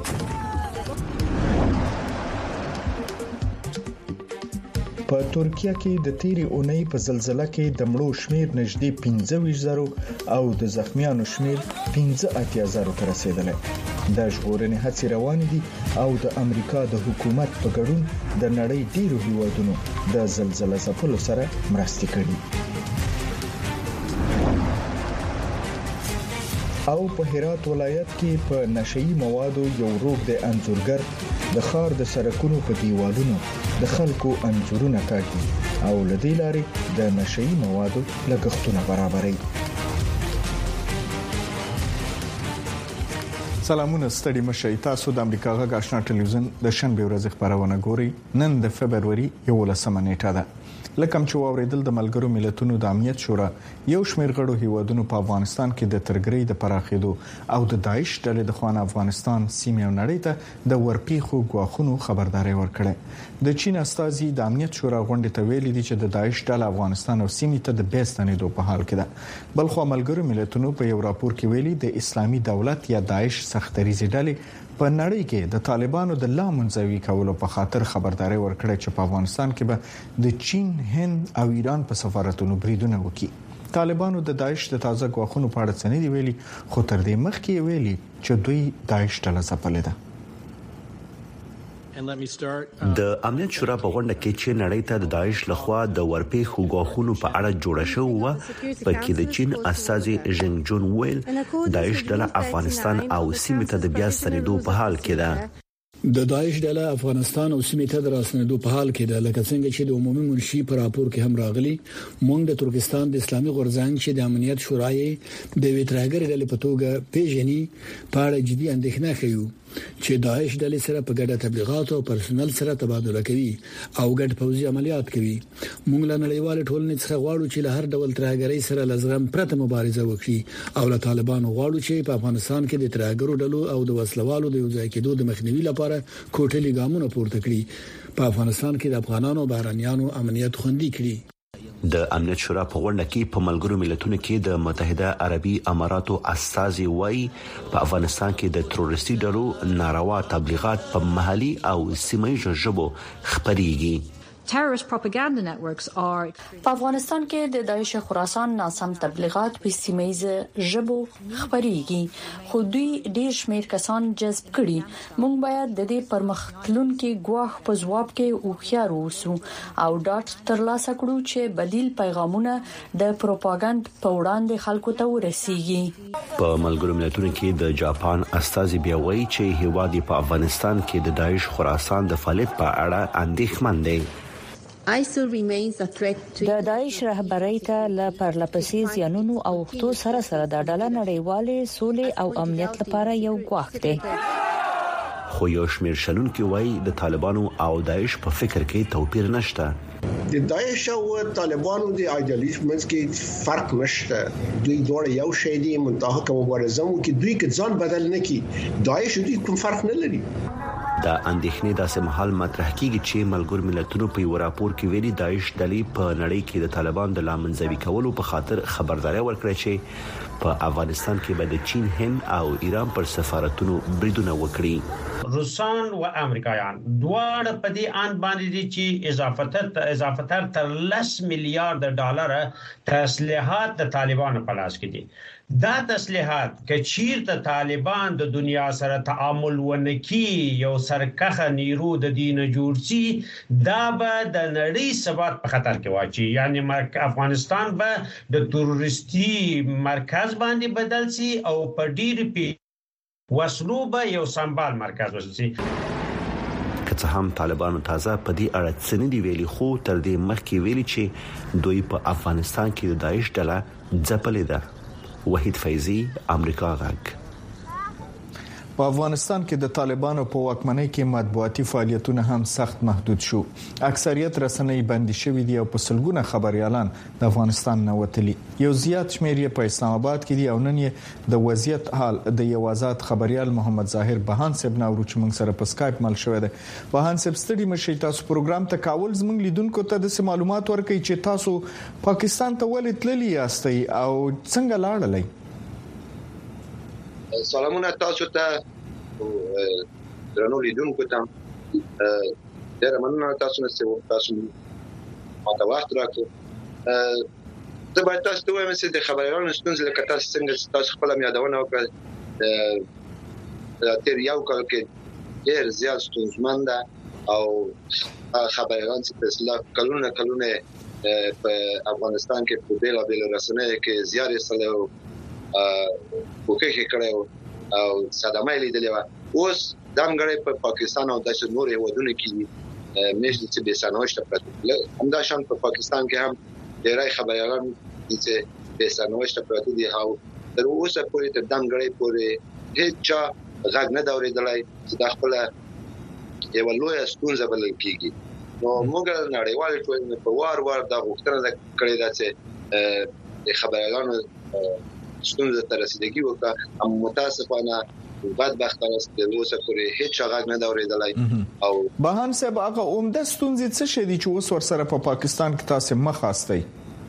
په ترکیه کې د تیری اونۍ په زلزلہ کې د مړو شمیر نږدې پنځه ویشت زره او د زخمیانو شمیر پنځه اتیا زره ته رسیدلی. د ژغورنې هڅې روان دي او د امریکا د حکومت په ګډون د نړۍ ډیرو هیوادونو د زلزلہ ځپلو سره مرسته کړې. او په هرات ولایت کې په نشئی موادو یو روغ د انځورګر د خار د سرکونو په دیوالونو د خلکو انځورونه کاږي او لدې لارې د نشئی موادو لګښتونه برابري. سلامونه ستړي مشي، تاسو د امریکا غږ آشنا ټلویزیون د شنبه ورځې خبرونه ګوري. نن د فبرवरी یولسمه نیټه ده. لکه چې واوریدل د ملګرو ملتونو د امنیت شورا یو شمېر غړو هیوادونو په افغانستان کې د ترګرۍ د پراخېدو او د داعش ډلې د خوان افغانستان سیمې او نړۍ ته د ورپېښو غواخونو خبرداري ورکړه. د چین استازي د امنیت شورا غونډې ته ویلي دي چې د داعش ډله افغانستان او سیمې ته د بیستنېدو په حال کې ده. بلخو ملګرو ملتونو په یو راپور کې ویلي د اسلامي دولت یا داعش سختریزي ډلې په نړۍ کې د طالبانو د لامنځوي کولو په خاطر خبرداري ورکړه چې په افغانستان کې به د چین، هند او ایران په سفارتونو بریدونه وکړي. طالبانو د داعش د تازه غواخونو په اړه څه نه دی ویلي، خو تر دې مخکې ویلي چې دوی داعش ډله ځپلې ده. د امنیت شورا په غونډه کې چې نړۍ ته د داعش لخوا د ورپېښو غواخونو په اړه جوړه شوې و، پکې د چین استازي ژنګ جون ویل داعش ډله افغانستان او سیمې ته د بیا ستنېدو په حال کې ده. د داعش ډله افغانستان او سیمې ته دراسنېدو په حال کې ده. لکه څنګه چې د عمومي منشي پر راپور کې هم راغلي، موږ د ترکستان د اسلامي غورځنګ چې د امنیت شورای د ویتراګر ډلې په توګه پیژني په اړه جدي اندېښنه کوي چې داعش ډلې سره په ګډه تبلیغات او پرسونل سره تبادله کوي او ګډ پوځي عملیات کوي. موږ له نړیوال ټولنې څخه غواړو چې له هر ډول ترهګرۍ سره لزغم پرته مبارزه وکړي او له طالبانو غواړو چې په افغانستان کې د ترهګرو ډلو او د وسلوالو د یو ځای کېدو د مخنیوي لپاره کوټلي ګامونه پورته کړي، په افغانستان کې د افغانانو او بهرانيانو امنیت خوندي کړي. د امنیت شورا په غونډه کې په ملګرو ملتونو کې د متحده عربي اماراتو استازي وایي په افغانستان کې د تروریستي ډلو ناروا تبلیغات په محلي او سیمه‌ییزو ژبو خپريږي. په افغانستان کې د داعش خراسان ناسم تبلیغات په سیمه‌ییز ژبو خبريږي، خو دوی ډېر شمېر کسان جذب کړي. موږ باید د دې پرمختلونکو ګواښ په ځواب کې هوښیار اوسو او ډاټ ترلاسه کړو چې بدیل پیغامونه د پروپاګاندا په وړاندې خلکو ته ورسیږي. په ملګرو ملتونو کې د جاپان استازي بیا وایي چې هیواد په افغانستان کې د داعش خراسان د فعالیت په اړه اندېښمن دی. د داعش رهبرۍ ته له پرلپسې زیانونو او وختو سره سره د ډله نړیوالې سولې او امنیت لپاره یو ګواښ دی. خو یو شمېر شلونکي وایي د طالبانو او داعش په فکر کې توپیر نشته. د داعش او طالبانو د ایدئولوژي منځ کې فرق نشته. دوی دواړه یو شی دي، متحقق مبارزه مو کې دوی کې ځان بدل نه کی. داعش دوی کوم فرق نه لري. دا اندېښنې داسې محل مطرح کیږي چې ملګرو ملتونو په یو راپور کې ویلي داعش ډلې په نړۍ کې د طالبان د لامنځوي کولو په خاطر خبرداري ورکړه چې په افغانستان کې به د چین، هند او ایران پر سفارتونو بریدونه وکړي. روسان او امریکایان دواړه په دې ان باندې دي چې اضافه اضافه تر لس میلیارډ ډالر تسلیحات د طالبانو په لاس کې دي. دا تسلیحات کچیر ته طالبان د دنیا سره تعامل ونکي، یو سرکخه نیرو د دین جوړسي، دا به د نړۍ ثبات په خطر کې واچي. یعنی افغانستان به د تروریستي مرکز باندې بدل شي او په ډیر پی وسلو به یو سمبال مرکز وشي. که څه هم طالبانو تازه په دې اړه څه نه دی ویلي، خو تر دې مخکې ویلي چې دوی په افغانستان کې د داعش ډله ځپلې ده. وحید فیضی، امریکا غږ. په افغانستان کې د طالبانو په واکمنۍ کې مطبوعاتي فعالیتونه هم سخت محدود شو. اکثریت رسنۍ بندي شوې دي او په سلګونه خبريالان د افغانستان نه وتلي. یو زیات شمېر یې په اسلام آباد کې دي او نن یې د وضعیت حال د یو آزاد خبريال محمد ظاهر بهان صاحب نو چې موږ سره په اسکایپ مل شوې ده. بهان صاحب ستړي مشي تاسو پروګرام ته کاول زموږ لیدونکو ته د معلومات ورکړي چې تاسو پاکستان ته ولې تللی یاستئ او څنګه لاړلئ؟ سلامونه تاسو ته درنو لیدونکو ته ډېر مننه تاسو نه سیو تاسو ماته وخت راکړو. زه باید تاسو ته وایم چې د خبريالانو ستونزې لکه تاسو څنګه تاسو خپل یادونه وکړه تیر یو کال کې ډېر زیات ستونزمن ده او خبريالان چې په اصلاح کلونه کلونه په افغانستان کې په بیل بیل رسنۍ کې زیارې سره وکړي کړو او صدمه لیدلې و. اوس دمګړې په پاکستان او د نور هیوادونو کې مېشت چې به سنوشت پراته همدا شان په پاکستان کې هم ډېرای خبريالان چې به سنوشت پراته دي او تر اوسه پورې تر دمګړې پورې هیڅ چا غږ نه دا اورېدلای چې د خپل یو لوی ستونزه بلل کیږي. نو موږ نړیوال ټولنې په وار وار دا غوښتنه کړې ده چې د خبريالانو ستونزه تر رسیدګي وکړه. هم متاسفانه بدبختانه د اوسه پورې هیڅ غږ نه دا اورېدلای او بهان صاحب هغه عمده ستونزې څه شې دي چې اوس ورسره په پاکستان کې تاسو مخ استئ؟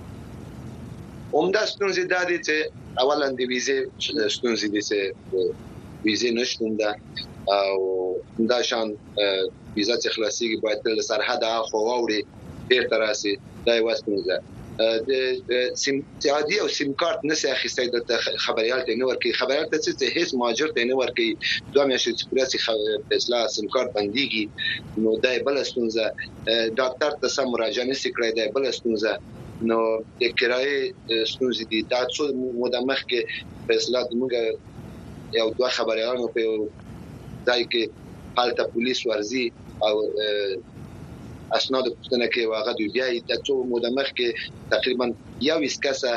عمده ستونزې دا دي چې اولا د ویزې ستونزې دي چې ویزې نشته ده او دا شان ویزا چې خلاصيږي باید تل سرحد اخو ووري ډیر تراسي دا یو ستونزه. د سیم عادي او سیم کارت نسې اخیستای د خبريال ته نور کې خبريال ته چې هیڅ ماجر ته نور کې دوه میاشتې چې پرسي فیصله سیم کارت بنديږي نو دا بل ستونزه. ډاکټر ته سم مراجعه نشي کړای دا بل ستونزه. نو د کرایې ستونزې دي دا څو موده مخکې فیصله موږ یو دوه خبريالانو په ځای کې حالت پولیس ورزي او اسناد پښتنه کې واغه دی بیا د څو موده مخکې تقریبا یو اسکاسه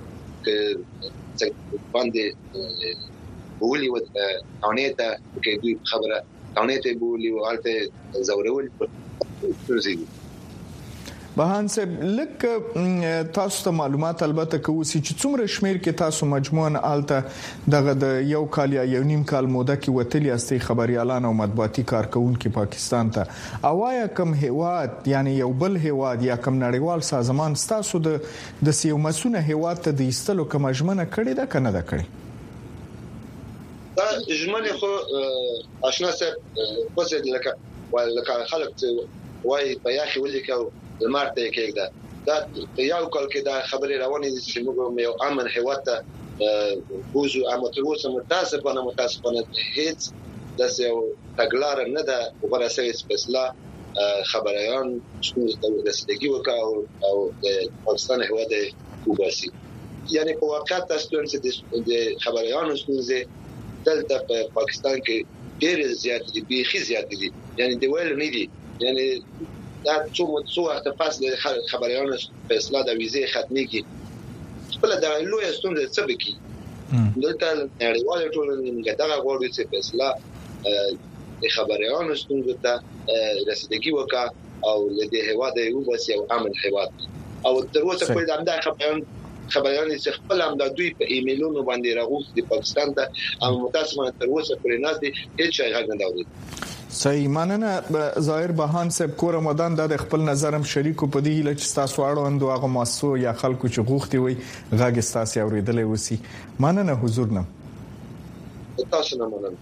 چې باندې بولی و تانیته کې دوی خبره تانیته بولی و حالت زورول پرځي. بهان صاحب لکه تاسو ته معلومات البته کوي چې څومره شمیر کې تاسو مجموعاً الته دغه د یو کال یا یو نیم کال موده کې وتلی استي خبريالان او مطبوعاتي کارکونکو پاکستان ته اوایا کم هیواد یعنی یو بل هیواد یا کم نړیوال سازمان تاسو د د سیو مسونه هیواد ته د ایستلو کوم ژمنه کړې ده کنه ده کړې؟ دا ژمنه خو آشنا سره پوسټ لکه ولکه خلک وای په یاخي ولیکو د مارته کېږي دا یو کال کې دا خبري روانې دي چې موږ یو امن هیواد ته بوزو امتروسه متاسفانه متاسفانه هیڅ د یو تګلار نه ده ورسې سپیشل خبريان څنګه د رسیدګي وکاو او د پاکستان هیواد وباسي. یعنی په واقع تاسو چې د خبريان څنګه دلته په پاکستان کې ډېر زیات دي بيخي زیات دي یعنی د ویل نه دي یعنی دا څو څو وخت پس د خبريالانو په اصلاح د ویزې ختمي کې خپل د لوی ستونزې څه بکی دلته نړیوال ټولنې دغه غوړي چې په اصلاح د خبريالانو ستونزې ته رسیدګي وکړه او له هیواد یو بس یو امن هیواد او تر اوسه په دغه خبريان خبريان چې خپل هم د دوی په ایمیلونو باندې راغوس د پاکستان ته او متاسفانه تر اوسه پرې نه دي هیڅ شي غږ نه داوي. صحیح مننه ظاهر بهان صاحب کور رمضان د خپل نظرم شریکو په دی چې تاسو اړوند هغه ماسو یا خلکو چې غوښتي وي غږ تاسو اوریدلې وسی. مننه حضور نه تاسو نه مننه.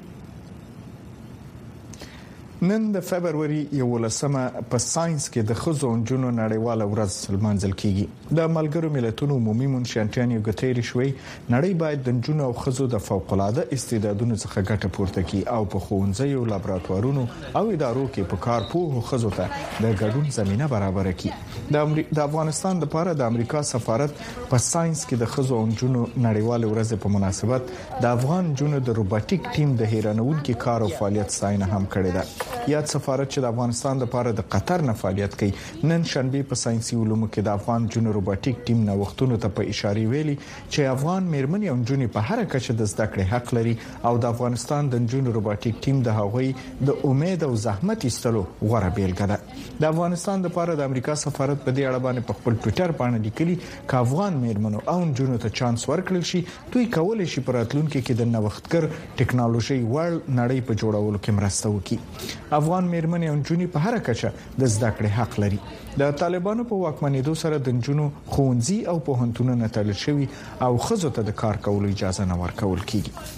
نن د فبرवरी یولسمه په ساينس کې د خزو انجونو نړیواله ورځ لمانځل کیږي. د ملګرو ملتونو عمومي منشي انټونیو ګوتيريش وی نړۍ باید د انجونو او خزو د فوق العاده استعدادونو څخه ګټه پورته کړي او په ښوونځیو لابراتوارونو او ادارو کې په کار پوهو خزو ته د ګډون زمينه برابر کړي. د امریکا د افغانستان لپاره د امریکا سفارت په ساينس کې د خزو انجونو نړیواله ورځ په مناسبت د افغان جنونو د روباټیک ټیم د هیرانونکو کار او فعالیت ستاینه هم کړې ده. یاد سفارت چې د افغانستان لپاره د قطر نه فعالیت کوي نن شنبه په ساينسي علومو کې د افغان جنو روبوټیک ټیم نو وختونو ته په اشاره ویلي چې افغان میرمنې او جنې په هر کچه د زده کړې حق لري او د افغانستان د جنو روبوټیک ټیم د هغوی د امید او زحمت ایستلو غوړه بیلګه ده د افغانستان لپاره د امریکا سفارت په دې اړه باندې په خپل ټوئیټر باندې لیکلي ک افغان میرمنو او جنو ته چانس ورکړل شي دوی کولای شي په راتلونکي کې د نوښتګر ټکنالوژي ورل نړۍ په جوړولو کې مرسته وکړي افغان میرمنې او جنې په هر کچه د زده کړې حق لري د طالبانو په واکمنېدو سره د جنو ښوونځي او پوهنتونونه تړل شوي او ښځو ته د کار کولو اجازه نه ورکول کیږي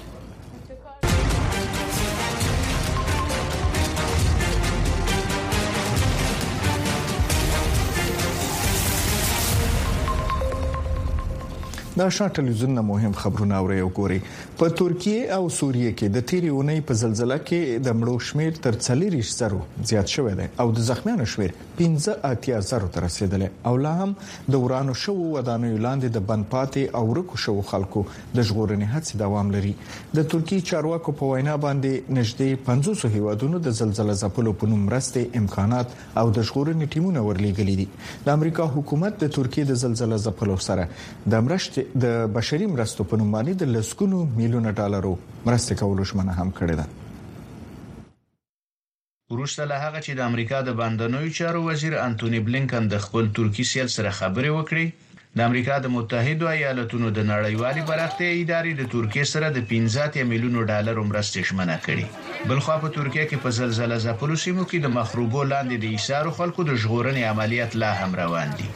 دا شاه ټلویزیون مهم خبرونه اوري او ګوري په ترکیه او سوریه کې د تیری اونۍ په زلزلہ کې د مړو شمیر تر څلوریش زرو زیات شوی دی او د زخمیانو شمیر پنځه اتیا زرو ته رسیدلی او لا هم د ورانو شو ودانیو لاندې د بنپاتې او رکو شو خلکو د ژغورنې هڅې دوام لري د ترکیه چارواکو په وینا باندې نږدې پنځوس هیوادونو د زلزلہ ځپلو په نوم مرستې امکانات او د ژغورنې ټیمونه ورلېږلي دي د امریکا حکومت د ترکیه د زلزلہ ځپلو سره د مرستې د بشري مرستو په نوم باندې د لسګونو میلیونه ډالرو مرسته کولو ژمنه هم کړې ده وروسته له هغه چې د امریکا د باندنوي چارو وزیر انټونی بلینکن د خپل ترکی سیل سره خبرې وکړې د امریکا د متحده ایالاتونو د نړیوالې پراختیا ادارې د ترکیه سره د پنځه میلیونه ډالرو مرستې ژمنه کړې بلخو په ترکیه کې په زلزلہ ځپلو سیمو کې د مخروبو لاندې د ایثارو خلکو د ژغورنې عملیات لا هم روان دي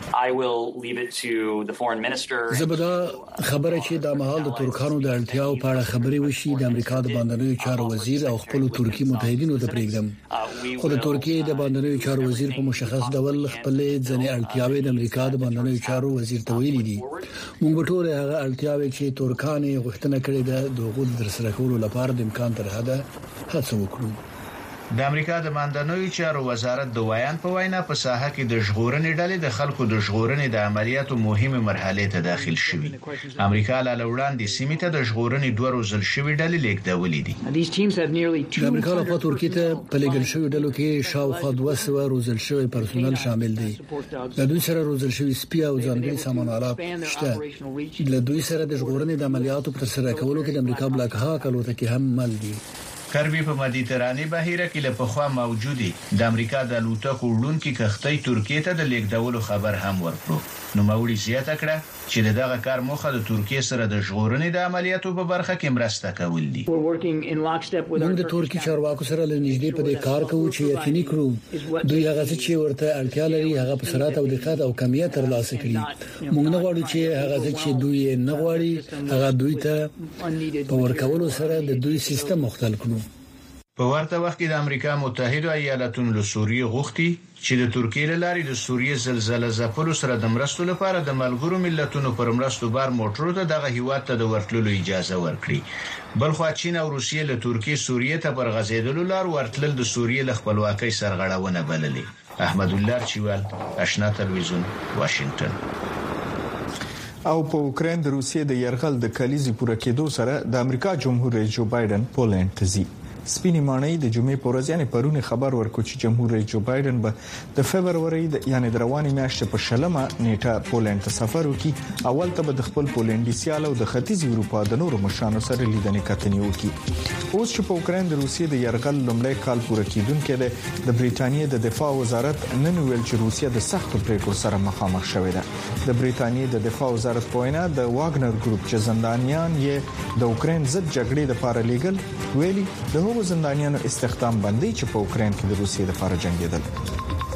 زبدا خبره چې د مهال د ترکانو د اړتیاو په اړه خبرې وشي د امریکا د باندنوي چارو وزیر او خپل ترکی متحدینو د پریږدم خو د ترکیه د باندنوي چارو وزیر په مشخص ډول خپل ځنې اړتیاوې د امریکا د باندنوي چارو وزیر ته ویلي دي موږ ټول هغه اړتیاوې چې ترکانې غوښتنه کړې ده د غوډ در سره کولو لپاره د امکان تر حده هڅه وکړو د امریکا د باندنوي چارو وزارت د وایان په وینا په ساحه کې د ژغورنې ډلې د خلکو د ژغورنې د عملیاتو مهمه مرحله ته داخل شوي امریکا له وړاندې سیمې ته د ژغورنې دوه روزل شوي ډلې لیکدولې دي د امریکا لخوا ترکیه ته په لګل شوی ډلو کې شاوخوا دوه سوه روزل شوی پرسونل شامل دي د دوی سره روزل شوی سپي او ځانګړي سامان آلات شته د دوی سره د ژغورنې د عملیاتو پر سر کولو کې د امریکا بلاک هاک الوتکې هم مل دي کربي په مدیترانه بهیره کې له پخوا موجودي د امریکا د الوتکو وړونکو کښتۍ ترکیه ته د لیکدولو خبر هم ورکړو نو موري زیاته کړه چې دغه کار موخه د ترکیه سره د ژغورنې د عملیاتو په برخه کې مرسته کول دي موږ د ترکیه چارواکو سره لنیږدې په دې کار کوو چې یقیني کړو دوی هغه چې ورته اړتیا لري هغه په سرعت او دقت او کمیت ترلاسه کړي موږ نه غواړو چې هغه چې دوی نه غواړي هغه دوی ته په ورکولو سره د دوی سیستم مختل کړو په ورته وخت کې د امریکا متحده ایالاتونو له سوریې غوښتي چې د ترکیې لاري د سوریې زلزلہ ځپلو سره د مرستو لپاره د ملګرو ملتونو پر مرستو بار موټرو ته دغه هیواد ته د ورتللو اجازه ورکړي بلخو چین او روسیې له ترکیې سوریې ته پر غځېدلو لار ورتلل د سوریې له خپلواکۍ سرغړونه بللې احمد الله چوال آشنا تلویزیون واشنگټن او په اوکرين د روسیې د يرغل د کلیزې پوره کېدو سره د امریکا جمهور رئیس جو بایدن پولند ته ځي سپینې مانۍ د جمعې په ورځ یعنی پرونه خبر ورکړ چې جمهور رئیس جو بایدن به د فبرवरी یعنی د رواني میاشتې په شلمه نیټه پولند ته سفر وکړي اول ته به د خپل پولندي سیال او د ختیځ اروپا د نورو مشرانو سره لیدنې کتنې وکړي اوس چې په اوکرين د روسیې د يرغل لومړی کال پوره کېدونکې ده د بریټانیې د دفاع وزارت نن ویل چې روسیه د سختو پریکړو سره مخامخ شوې ده د بریټانیې د دفاع وزارت په وینا د واګنر ګروپ چې زندانیان یې د اوکرين ضد جګړې لپاره لیګل ویلي د هغو زندانیانو استخدام باندې چې په اوکرين کې د روسیې لپاره جنگیدل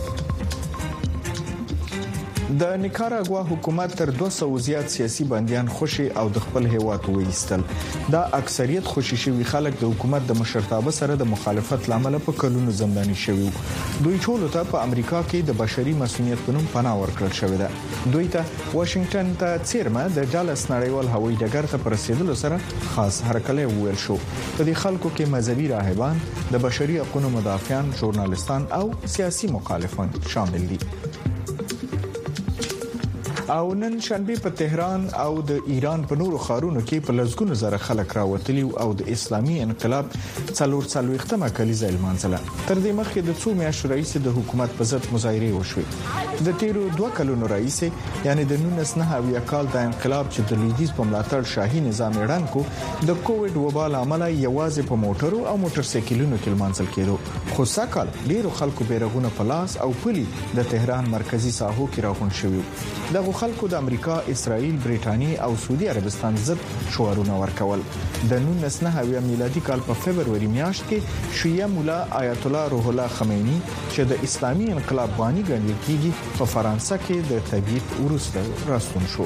د نیکاراګوا حکومت تر دوه سوه زیات سیاسي بنديان خوشي او د خپل هیواد وېستل دا اکثریت خوشي شوی خلک د حکومت د مشرتابه سره د مخالفت لامل په کلونو زنداني شوی دوی ټول ته په امریکا کې د بشري مسؤلیت په نوم پناه ورکړل شوې ده دوی ته واشنگټن ته چیرمه د ډالس نړیوال هوایي ډګر ته پرسیدلو سره خاص هرکلی ویل شو په دې خلکو کې مذهبي راهبان د بشري حقوقو مدافعان ژورنالستان او سیاسي مخالفان شامل دي او نن شنبه په تهران او د ایران په نورو ښارونو کې په لږګونو زره خلک راوتلی او د اسلامي انقلاب څلور څلويختمه کلیزه المنځله. تر دې مخکې د څو میاشتو رئیس د حکومت په ضد مظاهره وشوه. د تیرو دوه کلونو رئیس یعنی د نولس نه اویا کال د انقلاب چې د لویدیز په ملاتړ شاهي نظام ایران کو د کووډ وبا لامل یوازې په موټرو او موټر سایکلونو کې منځل کېدو. خو سکهال ډیرو خلکو بیرغونه په لاس او پلي د تهران مرکزی ساحو کې راغون شوی. دغه خلکو د امریکا، اسرائیل، برېټانیا او سعودي عربستان ضد شعارونه ورکول. د نولس نه اویا میلادي کال په فبرवरी میاشت کې شیعه مولا آیت الله روح الله خمینی چې د اسلامي انقلاب بانی ګڼل کیږي په فرانسه کې د تبعید وروسته راستون شو.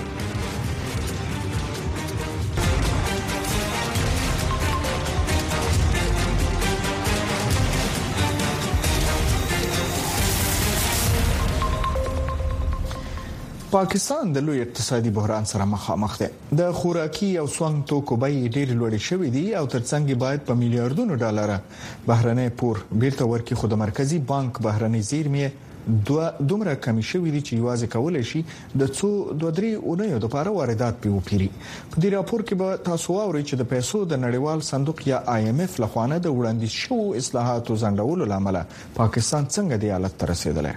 پاکستان د لوی اقتصادي بحران سره مخامخ دی. د خوراکي او سونګ توکو بیې ډېر لوړې شوې دي او ترڅنګ باید په میلیارډونو ډالر بهرنۍ پور بیرته ورکړي، خو د مرکزی بانک بهرنۍ زیرمې دوه دومره کمی شوې دي چې یوازې کولای شي د څو دوه درې اونیو لپاره واردات په وپیري. په دې راپور کې به تاسو واورئ چې د پیسو د نړیوال صندوق یا آی ایم اف لخوا د وړاندیز شوو اصلاحاتو ځنډولو لامل پاکستان څنګه دی حالت ته رسیدلی.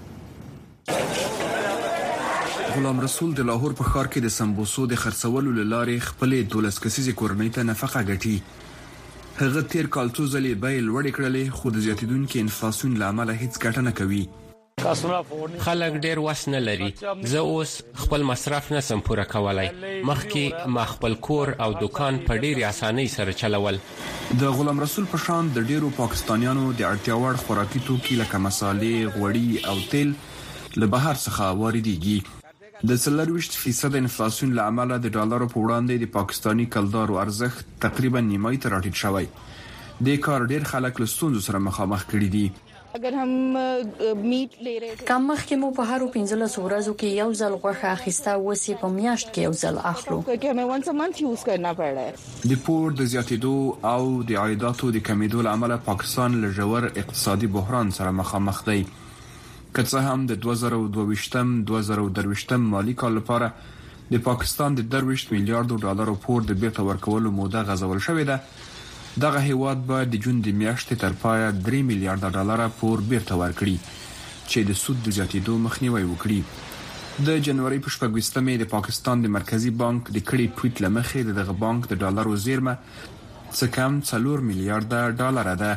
غلام رسول د لاهور په ښار کې د سمبوسو د خرڅولو لارې خپلې دولس کسیزې کورنۍ ته نفقه ګټي. هغه تیر کال څو ځلې بیې لوړې کړلې، خو د زیاتیدونکو انفلاسیون لامل هیڅ ګټه نه کوي. خلک ډیر وس نه لري. زه اوس خپل مصرف نسم پوره کولای. مخکې ما خپل کور او دکان په ډیر اسانۍ سره چلول. د غلام رسول په شان د ډیرو پاکستانیانو د اړتیا وړ خوراکي توکي لکه مصالې، غوړي او تیل له بهر څخه واردېږي. د څلورویشت فیصد انفلاسیون لامل د ډالر په وړاندې د پاکستانی کلدار ارزښت تقریبا نیمای ته راټیټ شوی. د کار ډیر خلک له ستونزو سره مخامخ کړي دي. اگر هم میټ لري کم مخکې مو په هارو پنځلس ورځو کې یو ځل غوښه اخیسته، وسی په میاشت کې یو ځل اخلو چې مې وانس منت یوز کرنا پړه. د پور د زیاتېدو او د عایداتو د کمیدو لامل پاکستان له ژور اقتصادي بحران سره مخامخ دی. که څه هم د دوه زره دوه ویشتم دوه زره درې ویشتم مالی کال لپاره د پاکستان د درویشت میلیارډ ډالر پور د بیرته ورکولو موده غځول شوې ده، دغه هیواد به د جون د میاشتې تر پایه درې میلیارډ ډالر پور بیرته ورکړي چې د سود د زیاتېدو مخنیوي وکړي. د جنوري په شپږویشتمې د پاکستان د مرکزی بانک د کړي ټویټ لمخې دغه بانک د ډالرو زیرمه څه کم څلور میلیارډ ډالر ده.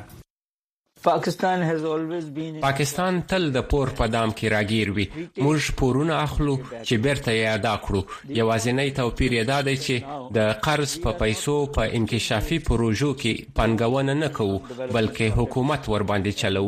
پاکستان تل د پور په دام کې راګیر وي. موږ پورونه اخلو چې بیرته یې ادا کړو. یوازینی توپیر یې دا دی چې د قرض په پیسو په انکشافي پروژو کې پانګونه نه کوو، بلکې حکومت ور باندې چلوو.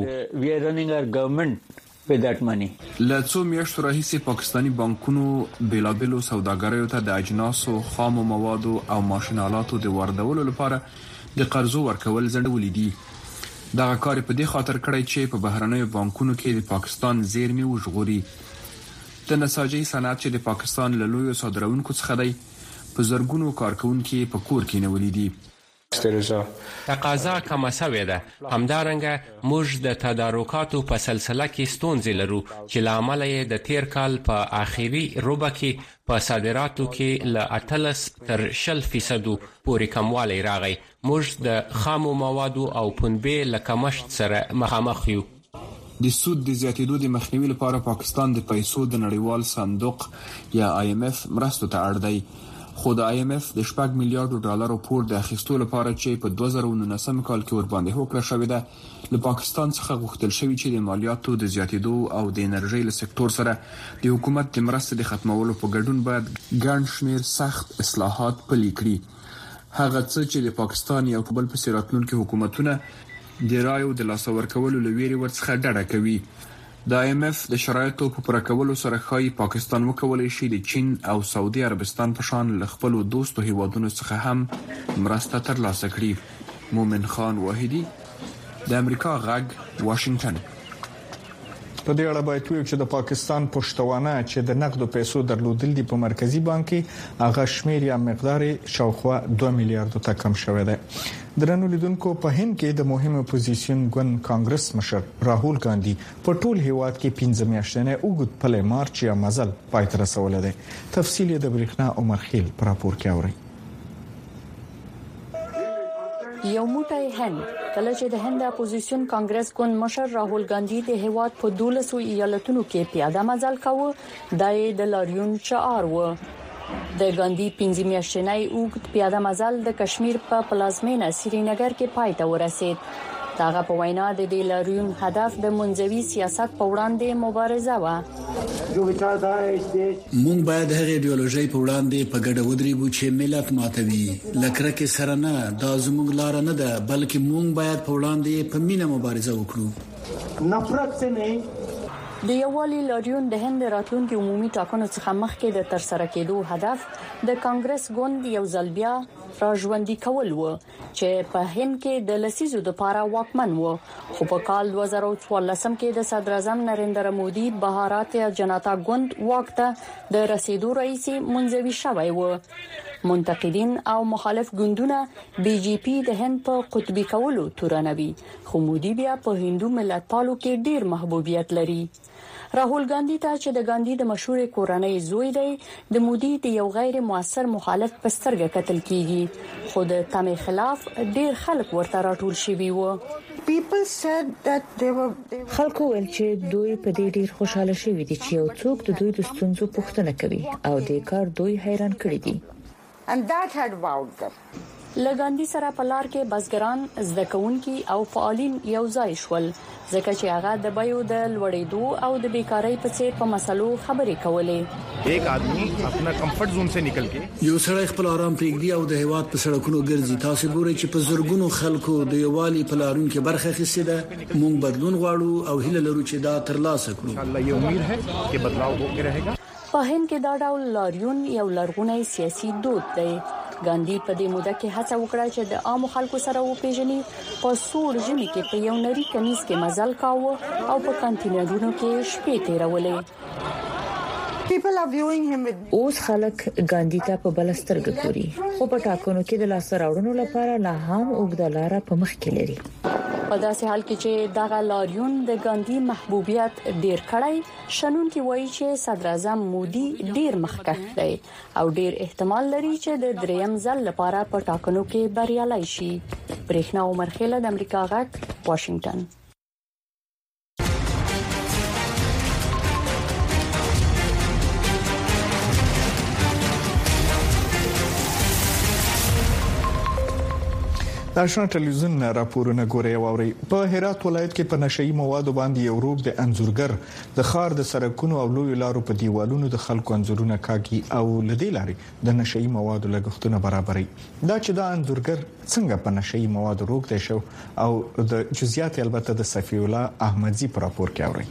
له څو میاشتو راهیسې پاکستانی بانکونو بیلابیلو سوداګریو ته د اجناسو، خامو موادو او ماشین آلاتو د واردولو لپاره د قرضو ورکول ځنډولي دي. دغه کار په دې خاطر کړی چې په بهرنیو بانکونو کې د پاکستان زیرمې وژغوري. د نساجي صنعت چې د پاکستان له لویو صادروونکو څخه دی، په زرګونو کارکونکو په کور کې نیولې دي. تقاضا کمه شوې ده. همدارنګه موږ د تدارکاتو په سلسله کې ستونزې لرو چې لامل یې د تیر کال په آخري ربع کې په صادراتو کې له اتلس تر شل فیصدو پورې کموالی راغی. موږ د خامو موادو او پنبې له کمښت سره مخامخ یو. د سود د زیاتېدو د مخنیوي لپاره پاکستان د پیسو د نړیوال صندوق یا آی ایم اف مرستو ته اړ دی. خو د آی ایم اف د شپږ میلیارډ ډالر پور د اخیستو لپاره چې په دوه زره نولسم کال کې ور باندې هوکړه شوې ده، له پاکستان څخه غوښتل شوی چې د مالیاتو د زیاتېدو او د انرژۍ له سکتور سره د حکومت د مرستې د ختمولو په ګډون باید ګڼ شمېر سخت اصلاحات پلي کړي. هغه څه چې د پاکستان یو په بل پسې راتلونکي حکومتونه د رایو د لاسه ورکولو له ویرې ورڅخه ډډه کوي. د آی ایم اف د شرایطو په پوره کولو سره ښایي پاکستان وکولای شي د چین او سعودي عربستان په شان له خپلو دوستو هیوادونو څخه هم مرسته ترلاسه کړي. مومن خان واحدی، د امریکا غږ، واشنگټن. په دې اړه باید ویل چې د پاکستان پښتوانه چې د نقدو پیسو درلودل دي په مرکزی بانک کې هغه شمیر یا مقدار شاوخوا دوه میلیارډ ته کم شوی دی. درنو لیدونکو په هند کې د مهمه اپوزیشن ګوند کانګرس مشر راهول ګاندی په ټول هیواد کې پنځه میاشتنې اوږد پله مارچ یا مزل پای ته رسولې ده. تفصیل د برېښنا عمر خیل پر راپور کې اوري. یو موټی هند کله چې د هند اپوزیشن کانګرس ګوند مشر راهول ګاندی د هیواد په دولسو ایالتونو کې پیاده مزل کاوه د لاریون شعار و. د ګاندی پنځه میاشتنی اوږد پیاده مزل د کشمیر په پلازمینه سرینگر کې پای ته ورسید. داغه په وینا د دې لاریون هدف د منځوي سیاست په وړاندې مبارزه و. مونږ باید هغه ایدئولوژي په وړاندې په ګډه ودرېږو چې ملت ماتوي. لکه کې سره نه دا زموږ لار نه ده، بلکې مونږ باید په وړاندې په مینه مبارزه وکړو. نفرت څه نه د یووالي لاریون د هند راتلونکي عمومي ټاکنو څخه مخکې د ترسره کېدو هدف د کانګرس ګوند یو ځل بیا راژوندي کول و چې په هند کې د لسیزو د پاره واکمن و. خو په کال دوه زره څوارلس کې د صدر اعظم نریندر مودي بهاراتیا جنتا ګوند واک ته د رسیدو رئیس منځوي شوی و. منتقدین او مخالف ګوندونه بي جي پي د هند په قطبي کولو تورنوي، خو مودي بیا په هندو ملت پالو کې ډیر محبوبیت لري. راهول ګاندی ته چې د ګاندی د مشهور کورنۍ زوی دی، د مودي د یو غیر موثر مخالف په سترګه کتل کیږي، خو د تمه خلاف ډیر خلک ورته راټول شوي وو. خلکو ویل چې دوی په دې ډیر خوشاله شوي دي چې یو څوک د دوی د ستونزو پوښتنه کوي او د کار دوی حیران کړي دي. and that had wowed them. لګاندی سره په لار کې بزګران، زدهکونکي او فعالین یو ځای شول ځکه چې هغه د بایو د لوړېدو او د بیکاری په څیر په مسلو خبرې کولې. یک آدمی خپل کمفرټ زون څخه نکل کې یو سړی خپل آرام پرېږدي او د هیواد په سړکونو ګرځي. تاسو ګورئ چې په زورګونو خلکو د یووالي په لارون کې برخه اخیستې ده. موږ بدلون غواړو او هیله لرو چې دا ترلاسه کړو. ان شاء الله یو امید ہے چې بدلاو وکړي رهيږي. په هند کې دا ډول لاریون یو لرغونی سیاسي دود دی. ګاندی په دې موده کې هڅه وکړه چې د عام خلکو سره وپیژني. په سوړ ژمي کې په یو نری کمیس کې مزل کاوه او په کانتینرونو کې شپې تیرولې. اوس خلک ګاندی ته په بلسترګ ګوري، خو په ټاکنو کې د لاس راوړنو لپاره لا هم اوږده لار په مخ کې لري. په داسې حال کې چې دغه لاریون د ګاندی محبوبیت ډیر کړی، شنون کې وایي چې صدر اعظم مودي ډیر مخکښ دی او ډیر احتمال لري چې د دریم ځل لپاره په ټاکنو کې بریالي شي. برېښنا عمر خیل د امریکا غږ، واشنگټن. د آشنا ټلویزیون راپورونه ګوري او اوري. په هرات ولایت کې په نشئی موادو باندې یو روغ د انزورګر د خار د سرکونو او لوی لارو په دیوالونو د خلکو انزورونه کاږي او لدی لاري د نشئی موادو لګښتونه برابري. دا چې د انزورګر څنګه په نشئی موادو روغ دی شو او د جزئیات البته د صفی الله احمدزي په راپور کې اوري.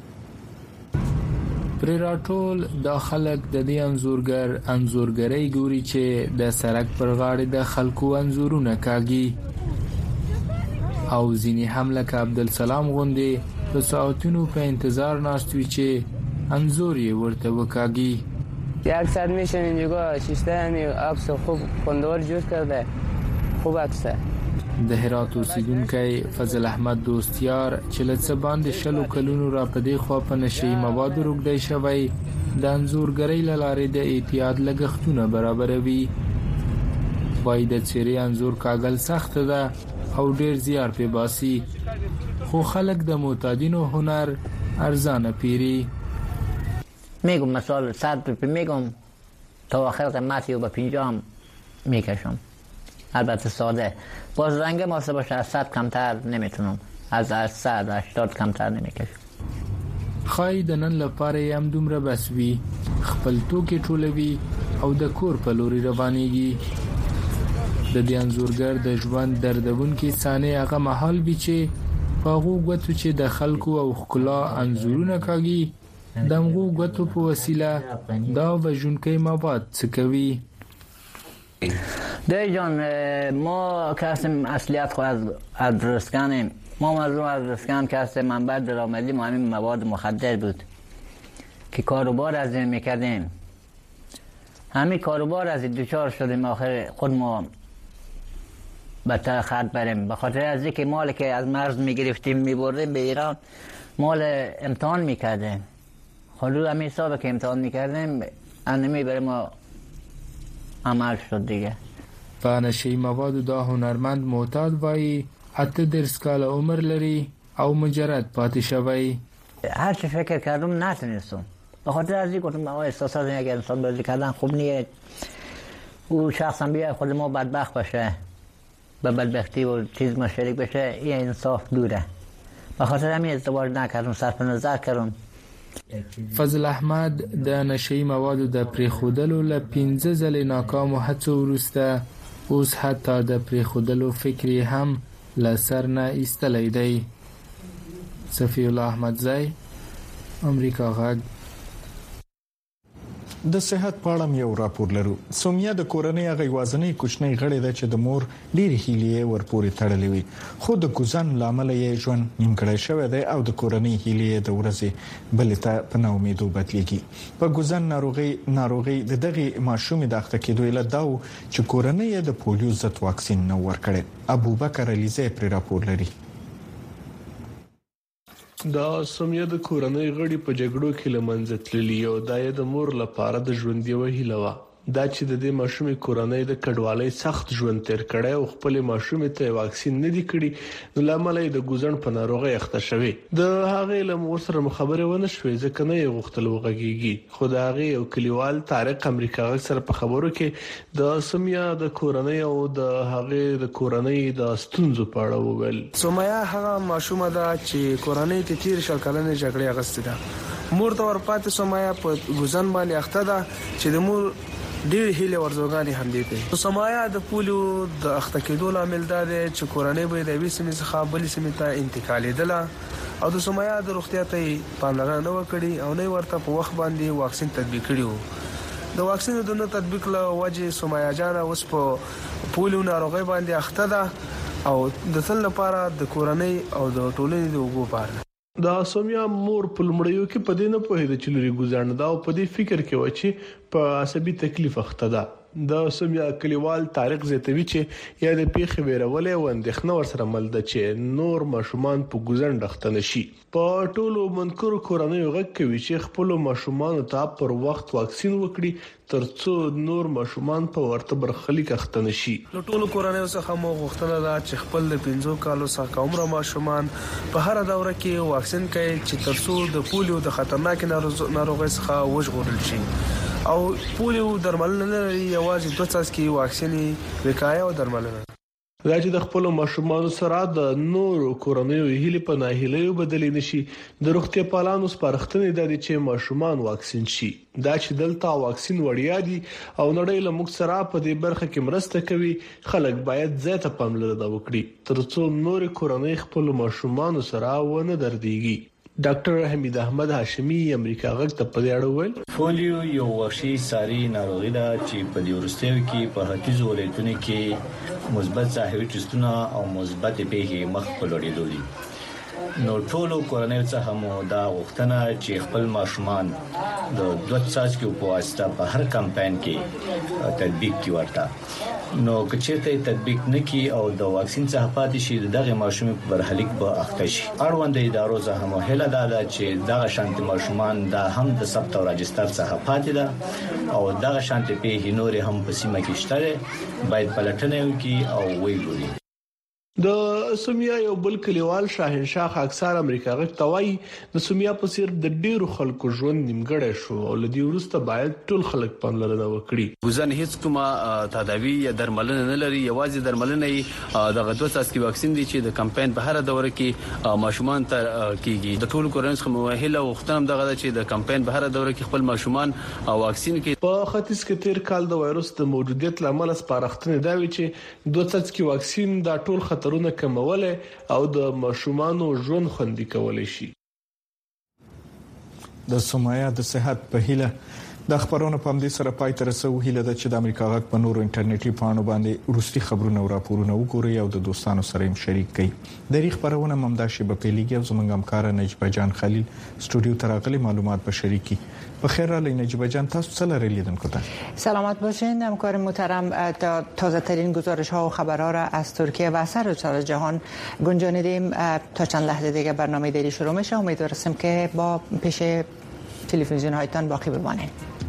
پر راټول د خلک د دې انزورګر انزورګرۍ ګوري چې د سړک پر غاړه د خلکو انزورونه کاږي او ځینې هم لکه عبدالسلام غوندې په ساعتونو په انتظار ناست وي چې انزور یې ورته وکاږي. یک ساعت میشن اینجا شیشته همی عکس خوب خوندور جوش کرده، خوب عکسه. د هرات اوسیدونکي فضل احمد دوستیار چې لڅ باندې شلو کلونو را پدې خو په نشي مواد روغدي شوی د انزورګرۍ لاره د احتیاط لګښتونه برابروي. وای د چيري انزور کاغل سخت ده او ډیر زیار په باسي، خو خلک د معتادینو هنر ارزانه پیری. میگم مثال صد روپیه میگم تا آخر قیمت رو به پنجاه میکشم، البته ساده. باز رنگ ماسه باشه از صد کمتر نمیتونم، از از صد هشتاد کمتر نمیکشم. خای د نن لپاره هم دومره بسوي، خپل توکي ټولوي او د کور په لوري روانيږي. د دې انزورګر د ژوند دردونکي ثانیه هغه محل بي چې پاغو غوتو چې د خلکو او خلا انزورونه کاږي، دمغو غوتو په وسیله دا وژونکي مواد څکوي. دایی جان، ما که هستیم اصلیت خواهد از درست کنیم ما موضوع از اسکان که هست منبع درآمدی ما همین مواد مخدر بود که کاروبار از این میکردیم. همین کاروبار از دوچار شدیم، آخر خود ما بدتر خرد بریم به خاطر از اینکه مال که از مرز میگرفتیم میبردیم به ایران مال امتحان میکردیم. خلو همین حسابه که امتحان میکردیم انمی برای ما عمل شد دیگه. په نشي موادو دا هنرمند معتاد وایي اته درس کاله عمر لري او مجرد پاتې شوی. هر چه فکر کردم نتونستم به خاطر از این گفتم ما احساسات یک انسان بازی کردن خوب نیست. او شخصا بیای خود ما بدبخت باشه به بدبختی و چیز ما شریک بشه، این انصاف دوره. به خاطر همین ازدواج نکردم، صرف نظر کردم. فضل احمد د نشي موادو د پریخودلو له پنځه ځلې ناکامو هڅو وروسته اوس حتی د پریخودلو فکر هم له سر نه ایستلی دی. صفی الله احمدزی، امریکا غږ. د صحت په اړه یو راپور لرو. سومیا د کورنۍ هغه یوازنۍ کوچنۍ غړې ده چې د مور ډېری هیلې ورپورې تړلې وي، خو د ګوزن لامل یې ژوند نیمګړی شوی دی او د کورنۍ هیلې د ورځې بلې ته په ناامیدو بدلیږي. په ګوزن ناروغي ناروغي د دغه ماشومې د اخته کېدو علت دا و چې کورنۍ د پولیو ضد واکسین نه ورکړي. ابوبکر علیزی پر راپور لري. دا سومیا د کورنۍ غړي په جګړو کې لمنځه تللی او دا د مور لپاره د ژوند یو هیله و. دا چې د دې ماشومې کورنۍ د کډوالۍ سخت ژوند تیر کړی او خپل ماشومې ته واکسین نه دی کړی، نو لامل یې د ګوزن په ناروغي اخته شوی. د هغې له مور سره مخابره ونه شوې ځکه نه یې غوښتل وغږیږي، خو د هغې یو کلیوال طارق امریکا غږ سره په خبرو کې د سومیا د کورنۍ او د هغې د کورنۍ د ستونزو په اړه وویل. سومیا هغه ماشومه ده چې کورنۍ ته تیر شل کلنې جګړې اغستې ده. مور ته ورپاتې سومیا په ګوزن باندې اخته ده چې د مور ډېر هیله ورزوګانی هم دي ته. سومیا د پولیو د اخته کېدو لامل ده چې کورنۍ به د وې سیمې څخه بلې سیمې ته انتقالیدله او د سومیا د روغتیا ته پاملرنه نه وکړي او نه ورته په وخت باندې واکسین تطبیق کړي وو. د واکسین د نه تطبیق له وجې سومیا جان اوس په پولیو ناروغي باندې اخته ده او د تل لپاره د کورنۍ او د ټولنې د وګړو لپاره دا سومیا مور په لمړیو کې په دې نه پوهېده چې لري ګوزن دا او په دې فکر کې و چې په عصبي تکلیف اخته ده. د سومیا کلیوال طارق زیاتوي چې یا د پیښې ویرولې و اندېښنه ورسره مل ده چې نور ماشومان په ګوزن ډخته نشي. په ټولو منکر کورنۍ غږ کوي چې خپل ماشومان ته پر وخت واکسین وکړي ترڅو نور ماشومان په ورته برخلیک اخته نشي. له ټولو کورنۍ څخه مو غوښتنه ده چې خپل د پنځو کالو څخه عمر ماشومان په هر دوره کې واکسین کړي چې ترڅو د پولیو د خطرناک ناروغۍ څخه وژغورل شي. او پولیو درملنه نه لري، یوازې دوه څاڅکي واکسین وقایه او درملنه. دا چې د خپل ماشومان سره د نورو کورنیو هیلې په ناهیلۍ بدلې نشي. د روغتیا پالانو سپارښتنه ده چې ماشومان واکسین شي. دا چې دلته واکسین وړیا دي او نړۍ له موږ سره په دې برخه کې مرسته کوي، خلک باید زیاته پاملرنه وکړي ترڅو نور کورنۍ خپل ماشومان سره ونه درديږي. ډاکټر حمید احمد هاشمی امریکا غږ ته په اړه وویل. پولیو یو وحشي ساري ناروغي ده چې په دې ورستیو کې په ختیځو ولایتونو کې مثبت ظاهري ټیسټونه او مثبت پیښې مخ په لورېدو دي. نو ټولو کورنۍ څخه مو دا غوښتنه چې خپل ماشومان د دوه څاڅکو په واسطه په هر کمپاین کې تطبیق کی ورته. نو کچېته تطبیق نکي او د واکسین څخه پاتې شي دغه ماشوم په برخلیک به اخته شي. اړوند ادارو څخه مو هله ده چې دغه شانتي ماشومان د هم د ثبت او راجستر څخه پاتې ده او دغه شانتي په نور هم په سیمه کې شته باید پلټنه وکړي او ویګوري. د سومیا یو بل کلیوال شاهنشاه اکثر امریکا غږ توای د سومیا په سیر د ډیرو خلکو ژوند نیمګړی شو او لدی ورسته باید ټول خلک پاملرنه وکړي. ګوزن هیڅ کومه تداوی یا درملنه نه لري، یوازې درملنه د غدو څاڅکي واکسین دي چې د کمپاین په هر دوره کې ماشومان ته کیږي. د ټول کورنۍ څخه موهله وختم دغه چې د کمپاین په هر دوره کې خپل ماشومان واکسین کوي. په ختیځ کې تیر کال د وایروس د موجودیت لامل سپارښتنه دا وی چې دوه څاڅکي واکسین د ټول خطرونه کموله او د ماشومانو ژوند خوندي کولای شي. د سومیا د صحت په هیله د خبرونو په همدې سره پای ته رسو. هیله ده چې د امریکا غږ په نورو انټرنیټي پاڼو باندې وروستي خبرونه او راپورونه وګورئ او د دوستانو سره یې شریک کړئ. د ریښ خبرونه ممدا شي په پیلېږي او زموږ همکار نجیب جان خلیل استودیو ته راغلي معلومات به شریکي. بخیر را نجیب جان، تاسو څه لرئ لیدونکو ته؟ سلامت باشین همکار محترم. تازه ترین گزارش ها و خبرها را از ترکیه و سراسر جهان گنجانیدیم. تا چند لحظه دیگه برنامه دیری شروع میشه. امیدوارم که با پیش تلویزیون هایتان باقی بمانید.